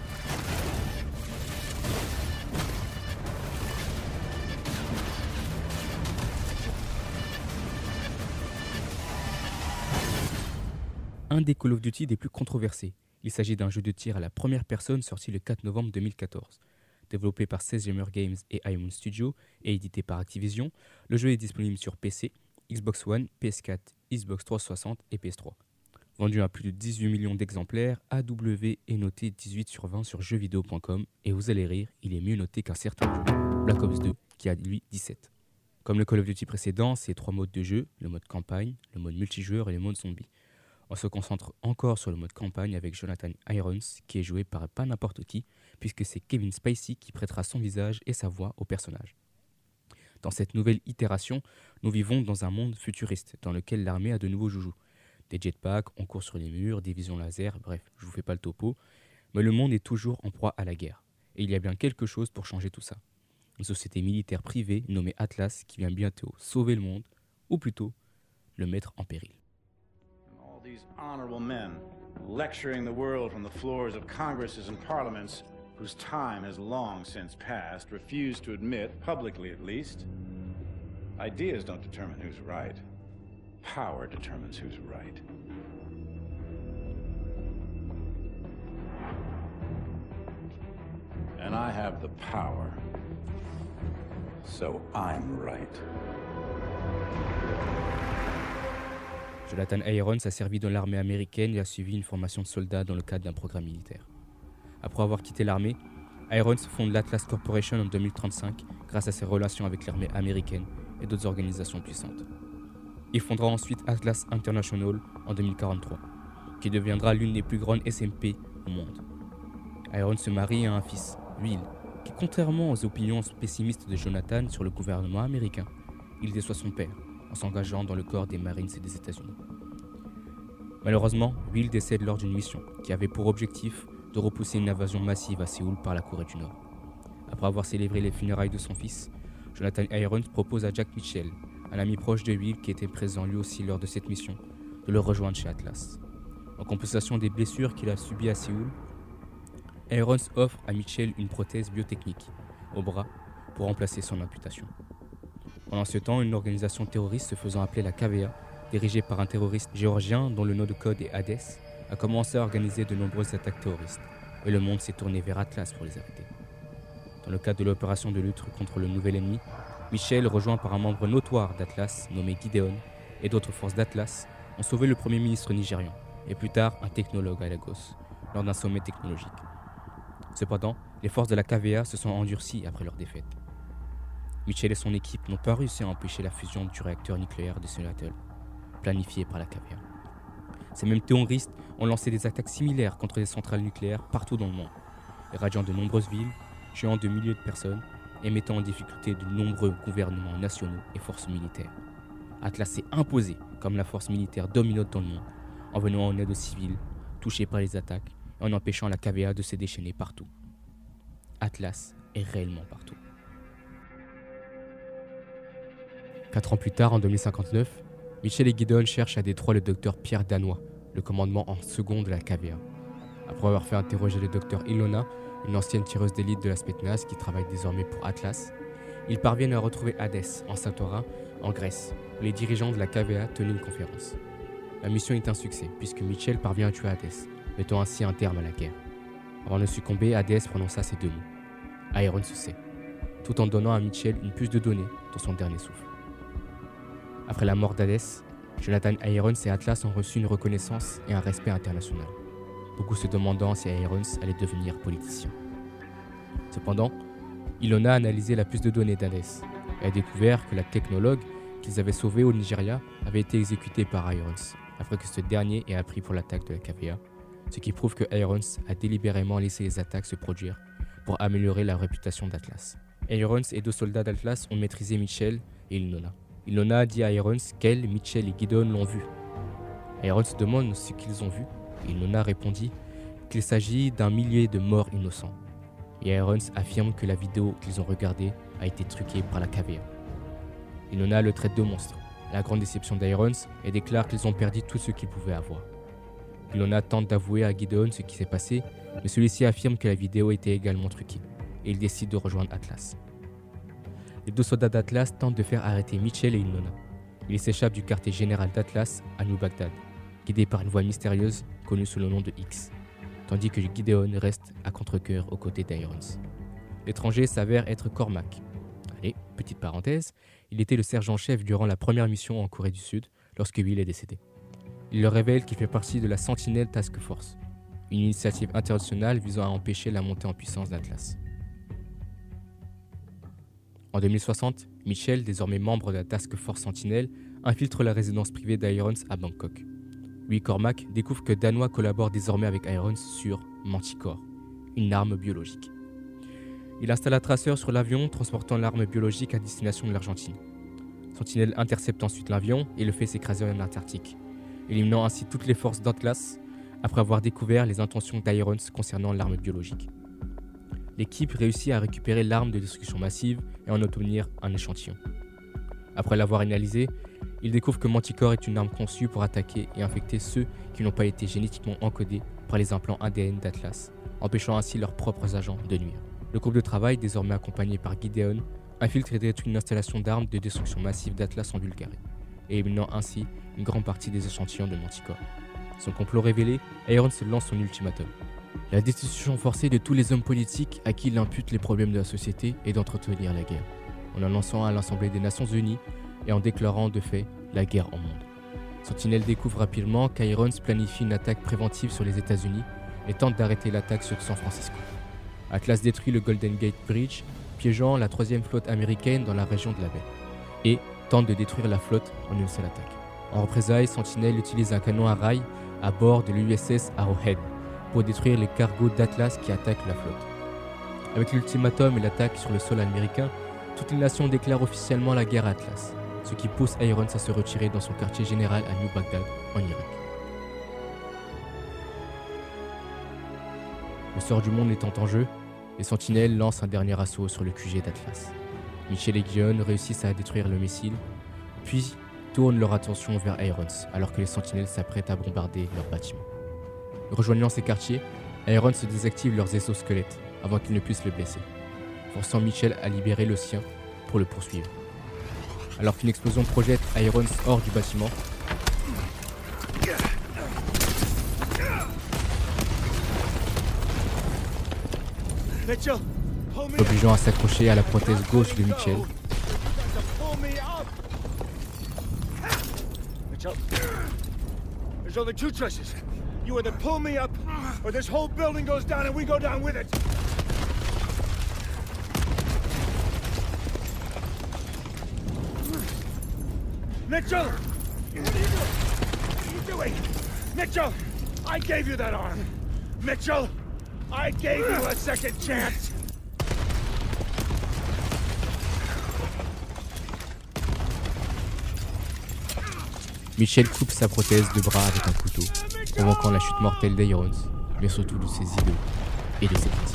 Un des Call of Duty des plus controversés. Il s'agit d'un jeu de tir à la première personne sorti le quatre novembre deux mille quatorze. Développé par Sledgehammer Games et Iron Studio et édité par Activision, le jeu est disponible sur P C, Xbox One, P S quatre, Xbox trois cent soixante et P S trois. Vendu à plus de dix-huit millions d'exemplaires, A W est noté dix-huit sur vingt sur jeux vidéo point com et vous allez rire, il est mieux noté qu'un certain jeu, Black Ops deux, qui a lui dix-sept. Comme le Call of Duty précédent, c'est trois modes de jeu, le mode campagne, le mode multijoueur et le mode zombie. On se concentre encore sur le mode campagne avec Jonathan Irons, qui est joué par pas n'importe qui, puisque c'est Kevin Spacey qui prêtera son visage et sa voix au personnage. Dans cette nouvelle itération, nous vivons dans un monde futuriste, dans lequel l'armée a de nouveaux joujoux. Des jetpacks, on court sur les murs, des visions laser, bref, je vous fais pas le topo, mais le monde est toujours en proie à la guerre. Et il y a bien quelque chose pour changer tout ça. Une société militaire privée nommée Atlas qui vient bientôt sauver le monde, ou plutôt, le mettre en péril. These honorable men lecturing the world from the floors of Congresses and parliaments whose time has long since passed refuse to admit, publicly at least, ideas don't determine who's right. Power determines who's right. And I have the power, so I'm right. Jonathan Irons a servi dans l'armée américaine et a suivi une formation de soldat dans le cadre d'un programme militaire. Après avoir quitté l'armée, Irons fonde l'Atlas Corporation en deux mille trente-cinq grâce à ses relations avec l'armée américaine et d'autres organisations puissantes. Il fondera ensuite Atlas International en deux mille quarante-trois, qui deviendra l'une des plus grandes S M P au monde. Irons se marie et a un fils, Will, qui contrairement aux opinions pessimistes de Jonathan sur le gouvernement américain, il déçoit son père en s'engageant dans le corps des Marines et des États-Unis. Malheureusement, Will décède lors d'une mission qui avait pour objectif de repousser une invasion massive à Séoul par la Corée du Nord. Après avoir célébré les funérailles de son fils, Jonathan Irons propose à Jack Mitchell, un ami proche de Will qui était présent lui aussi lors de cette mission, de le rejoindre chez Atlas. En compensation des blessures qu'il a subies à Séoul, Irons offre à Mitchell une prothèse biotechnique au bras pour remplacer son amputation. Pendant ce temps, une organisation terroriste se faisant appeler la K V A, dirigée par un terroriste géorgien dont le nom de code est Hades, a commencé à organiser de nombreuses attaques terroristes, et le monde s'est tourné vers Atlas pour les arrêter. Dans le cadre de l'opération de lutte contre le nouvel ennemi, Mitchell, rejoint par un membre notoire d'Atlas nommé Gideon, et d'autres forces d'Atlas, ont sauvé le premier ministre nigérian, et plus tard un technologue à Lagos, lors d'un sommet technologique. Cependant, les forces de la K V A se sont endurcies après leur défaite. Mitchell et son équipe n'ont pas réussi à empêcher la fusion du réacteur nucléaire de Seattle, planifié par la K V A. Ces mêmes terroristes ont lancé des attaques similaires contre des centrales nucléaires partout dans le monde, irradiant de nombreuses villes, tuant de milliers de personnes et mettant en difficulté de nombreux gouvernements nationaux et forces militaires. Atlas s'est imposé comme la force militaire dominante dans le monde, en venant en aide aux civils touchés par les attaques et en empêchant la K V A de se déchaîner partout. Atlas est réellement partout. Quatre ans plus tard, en deux mille cinquante-neuf, Mitchell et Gideon cherchent à Détroit le docteur Pierre Danois, le commandement en second de la K V A. Après avoir fait interroger le docteur Ilona, une ancienne tireuse d'élite de la Spetsnaz qui travaille désormais pour Atlas, ils parviennent à retrouver Hades en Santorin, en Grèce, où les dirigeants de la K V A tenaient une conférence. La mission est un succès, puisque Mitchell parvient à tuer Hades, mettant ainsi un terme à la guerre. Avant de succomber, Hades prononça ces deux mots. Irons se sait, tout en donnant à Mitchell une puce de données dans son dernier souffle. Après la mort d'Hades, Jonathan Irons et Atlas ont reçu une reconnaissance et un respect international, beaucoup se demandant si Irons allait devenir politicien. Cependant, Ilona a analysé la puce de données d'Hades et a découvert que la technologue qu'ils avaient sauvée au Nigeria avait été exécutée par Irons, après que ce dernier ait appris pour l'attaque de la K V A, ce qui prouve que Irons a délibérément laissé les attaques se produire pour améliorer la réputation d'Atlas. Irons et deux soldats d'Atlas ont maîtrisé Mitchell et Ilona. Ilona a dit à Irons qu'elle, Mitchell et Gideon l'ont vu. Irons demande ce qu'ils ont vu et Ilona répondit qu'il s'agit d'un millier de morts innocents. Et Irons affirme que la vidéo qu'ils ont regardée a été truquée par la K V A. Ilona le traite de monstre à la grande déception d'Irons, et déclarent qu'ils ont perdu tout ce qu'ils pouvaient avoir. Ilona tente d'avouer à Gideon ce qui s'est passé, mais celui-ci affirme que la vidéo était également truquée, et il décide de rejoindre Atlas. Les deux soldats d'Atlas tentent de faire arrêter Mitchell et Ilona. Ils s'échappent du quartier général d'Atlas à New Baghdad, guidés par une voix mystérieuse connue sous le nom de X, tandis que Gideon reste à contre-cœur aux côtés d'Irons. L'étranger s'avère être Cormac. Allez, petite parenthèse, il était le sergent-chef durant la première mission en Corée du Sud, lorsque Will est décédé. Il leur révèle qu'il fait partie de la Sentinel Task Force, une initiative internationale visant à empêcher la montée en puissance d'Atlas. En deux mille soixante, Mitchell, désormais membre de la Task Force Sentinel, infiltre la résidence privée d'Irons à Bangkok. Lui, Cormac, découvre que Danois collabore désormais avec Irons sur Manticore, une arme biologique. Il installe un traceur sur l'avion transportant l'arme biologique à destination de l'Argentine. Sentinel intercepte ensuite l'avion et le fait s'écraser en Antarctique, éliminant ainsi toutes les forces d'Atlas après avoir découvert les intentions d'Irons concernant l'arme biologique. L'équipe réussit à récupérer l'arme de destruction massive et en obtenir un échantillon. Après l'avoir analysé, il découvre que Manticore est une arme conçue pour attaquer et infecter ceux qui n'ont pas été génétiquement encodés par les implants A D N d'Atlas, empêchant ainsi leurs propres agents de nuire. Le groupe de travail, désormais accompagné par Gideon, infiltre et détruit une installation d'armes de destruction massive d'Atlas en Bulgarie, et éliminant ainsi une grande partie des échantillons de Manticore. Son complot révélé, Irons lance son ultimatum. La destitution forcée de tous les hommes politiques à qui il impute les problèmes de la société et d'entretenir la guerre, en annonçant à l'Assemblée des Nations Unies et en déclarant de fait la guerre au monde. Sentinel découvre rapidement qu'Irons planifie une attaque préventive sur les États-Unis et tente d'arrêter l'attaque sur San Francisco. Atlas détruit le Golden Gate Bridge, piégeant la troisième flotte américaine dans la région de la baie, et tente de détruire la flotte en une seule attaque. En représailles, Sentinel utilise un canon à rail à bord de l'U S S Arrowhead pour détruire les cargos d'Atlas qui attaquent la flotte. Avec l'ultimatum et l'attaque sur le sol américain, toutes les nations déclarent officiellement la guerre à Atlas, ce qui pousse Irons à se retirer dans son quartier général à New Baghdad, en Irak. Le sort du monde étant en jeu, les Sentinelles lancent un dernier assaut sur le Q G d'Atlas. Mitchell et Gideon réussissent à détruire le missile, puis tournent leur attention vers Irons, alors que les Sentinelles s'apprêtent à bombarder leur bâtiment. Rejoignant ces quartiers, Irons se désactive leurs exosquelettes avant qu'ils ne puissent le blesser, forçant Mitchell à libérer le sien pour le poursuivre. Alors qu'une explosion projette Irons hors du bâtiment, l'obligeant à s'accrocher à la prothèse gauche de Mitchell. Mitchell, there's only two choices. You either pull me up, or this whole building goes down and we go down with it. Mitchell! What are you doing? What are you doing? Mitchell! I gave you that arm! Mitchell! I gave you a second chance! Mitchell coupe sa prothèse de bras avec un couteau, provoquant la chute mortelle d'Irons, mais surtout de ses idées et de ses principes.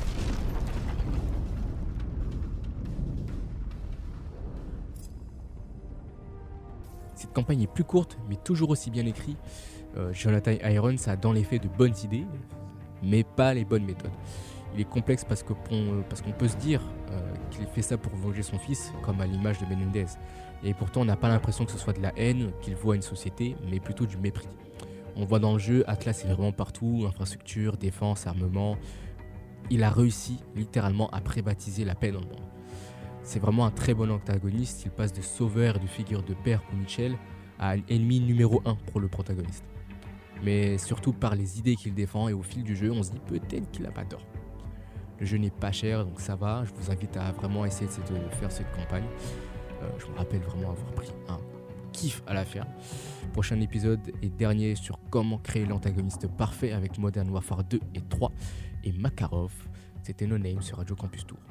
Cette campagne est plus courte, mais toujours aussi bien écrite. Euh, Jonathan Irons a dans les faits de bonnes idées, mais pas les bonnes méthodes. Il est complexe parce que parce qu'on peut se dire euh, qu'il fait ça pour venger son fils, comme à l'image de Menendez. Et pourtant, on n'a pas l'impression que ce soit de la haine qu'il voit à une société, mais plutôt du mépris. On voit dans le jeu, Atlas est vraiment partout, infrastructure, défense, armement. Il a réussi littéralement à prébaptiser la paix dans le monde. C'est vraiment un très bon antagoniste, il passe de sauveur et de figure de père pour Mitchell à ennemi numéro un pour le protagoniste. Mais surtout par les idées qu'il défend et au fil du jeu, on se dit peut-être qu'il n'a pas tort. Le jeu n'est pas cher, donc ça va, je vous invite à vraiment essayer de faire cette campagne. Euh, je me rappelle vraiment avoir pris un kiff à la faire. Prochain épisode et dernier sur comment créer l'antagoniste parfait avec Modern Warfare deux et trois et Makarov. C'était No Name sur Radio Campus Tour.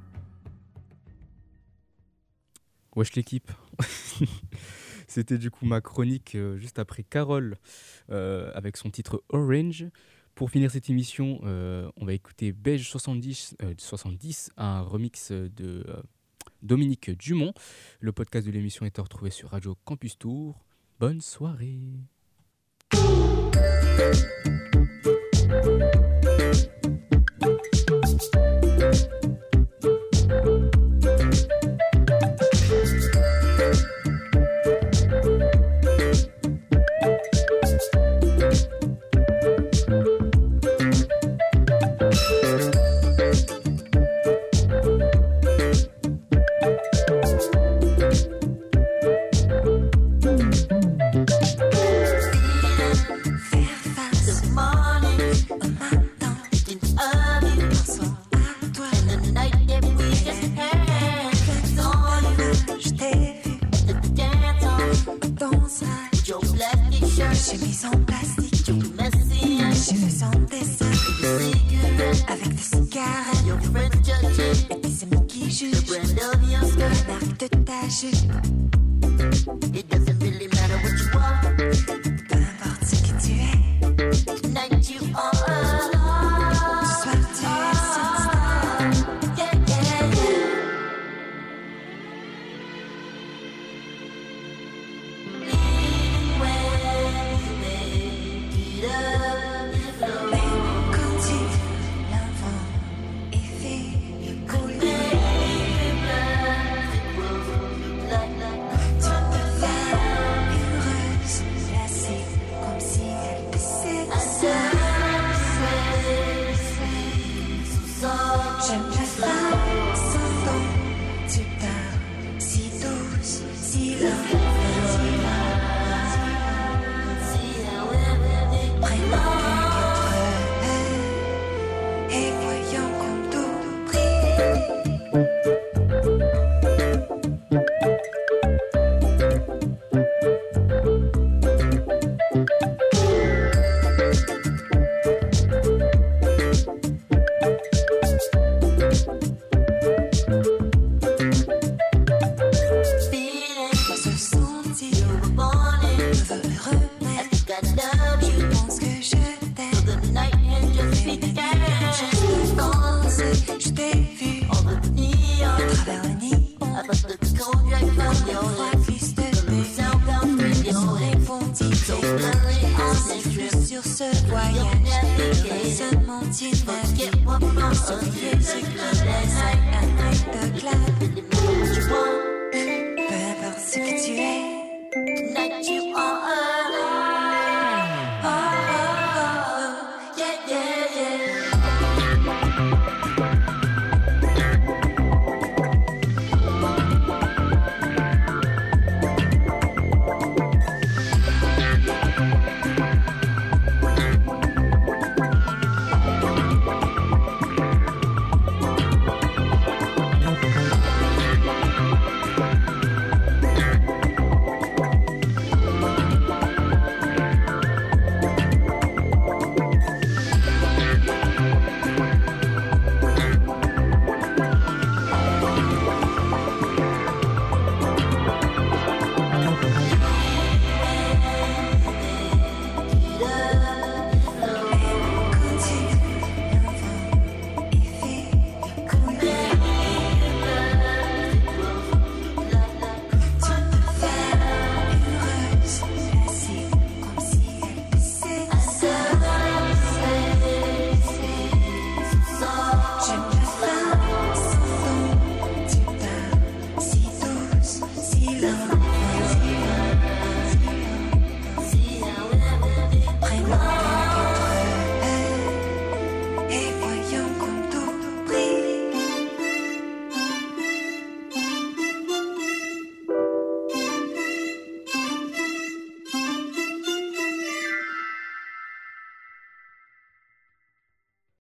Wesh l'équipe. C'était du coup ma chronique euh, juste après Carole euh, avec son titre Orange. Pour finir cette émission, euh, on va écouter Beige soixante-dix, euh, soixante-dix, un remix de... Euh, Dominique Dumont. Le podcast de l'émission est à retrouver sur Radio Campus Tour. Bonne soirée. Chemise en plastique, cheveux sans dessin, avec des cigarettes. Et puis c'est moi qui juge la marque de ta jupe. Peu importe ce que tu es, ce soir tu es superstar. Yeah, yeah, yeah. J'aime la femme sans don, tu parles si douce, si lente, prenons quelques heures et voyons comme tout brille. Sur ce voyage, seulement tu n'as vu, ce que je laisse.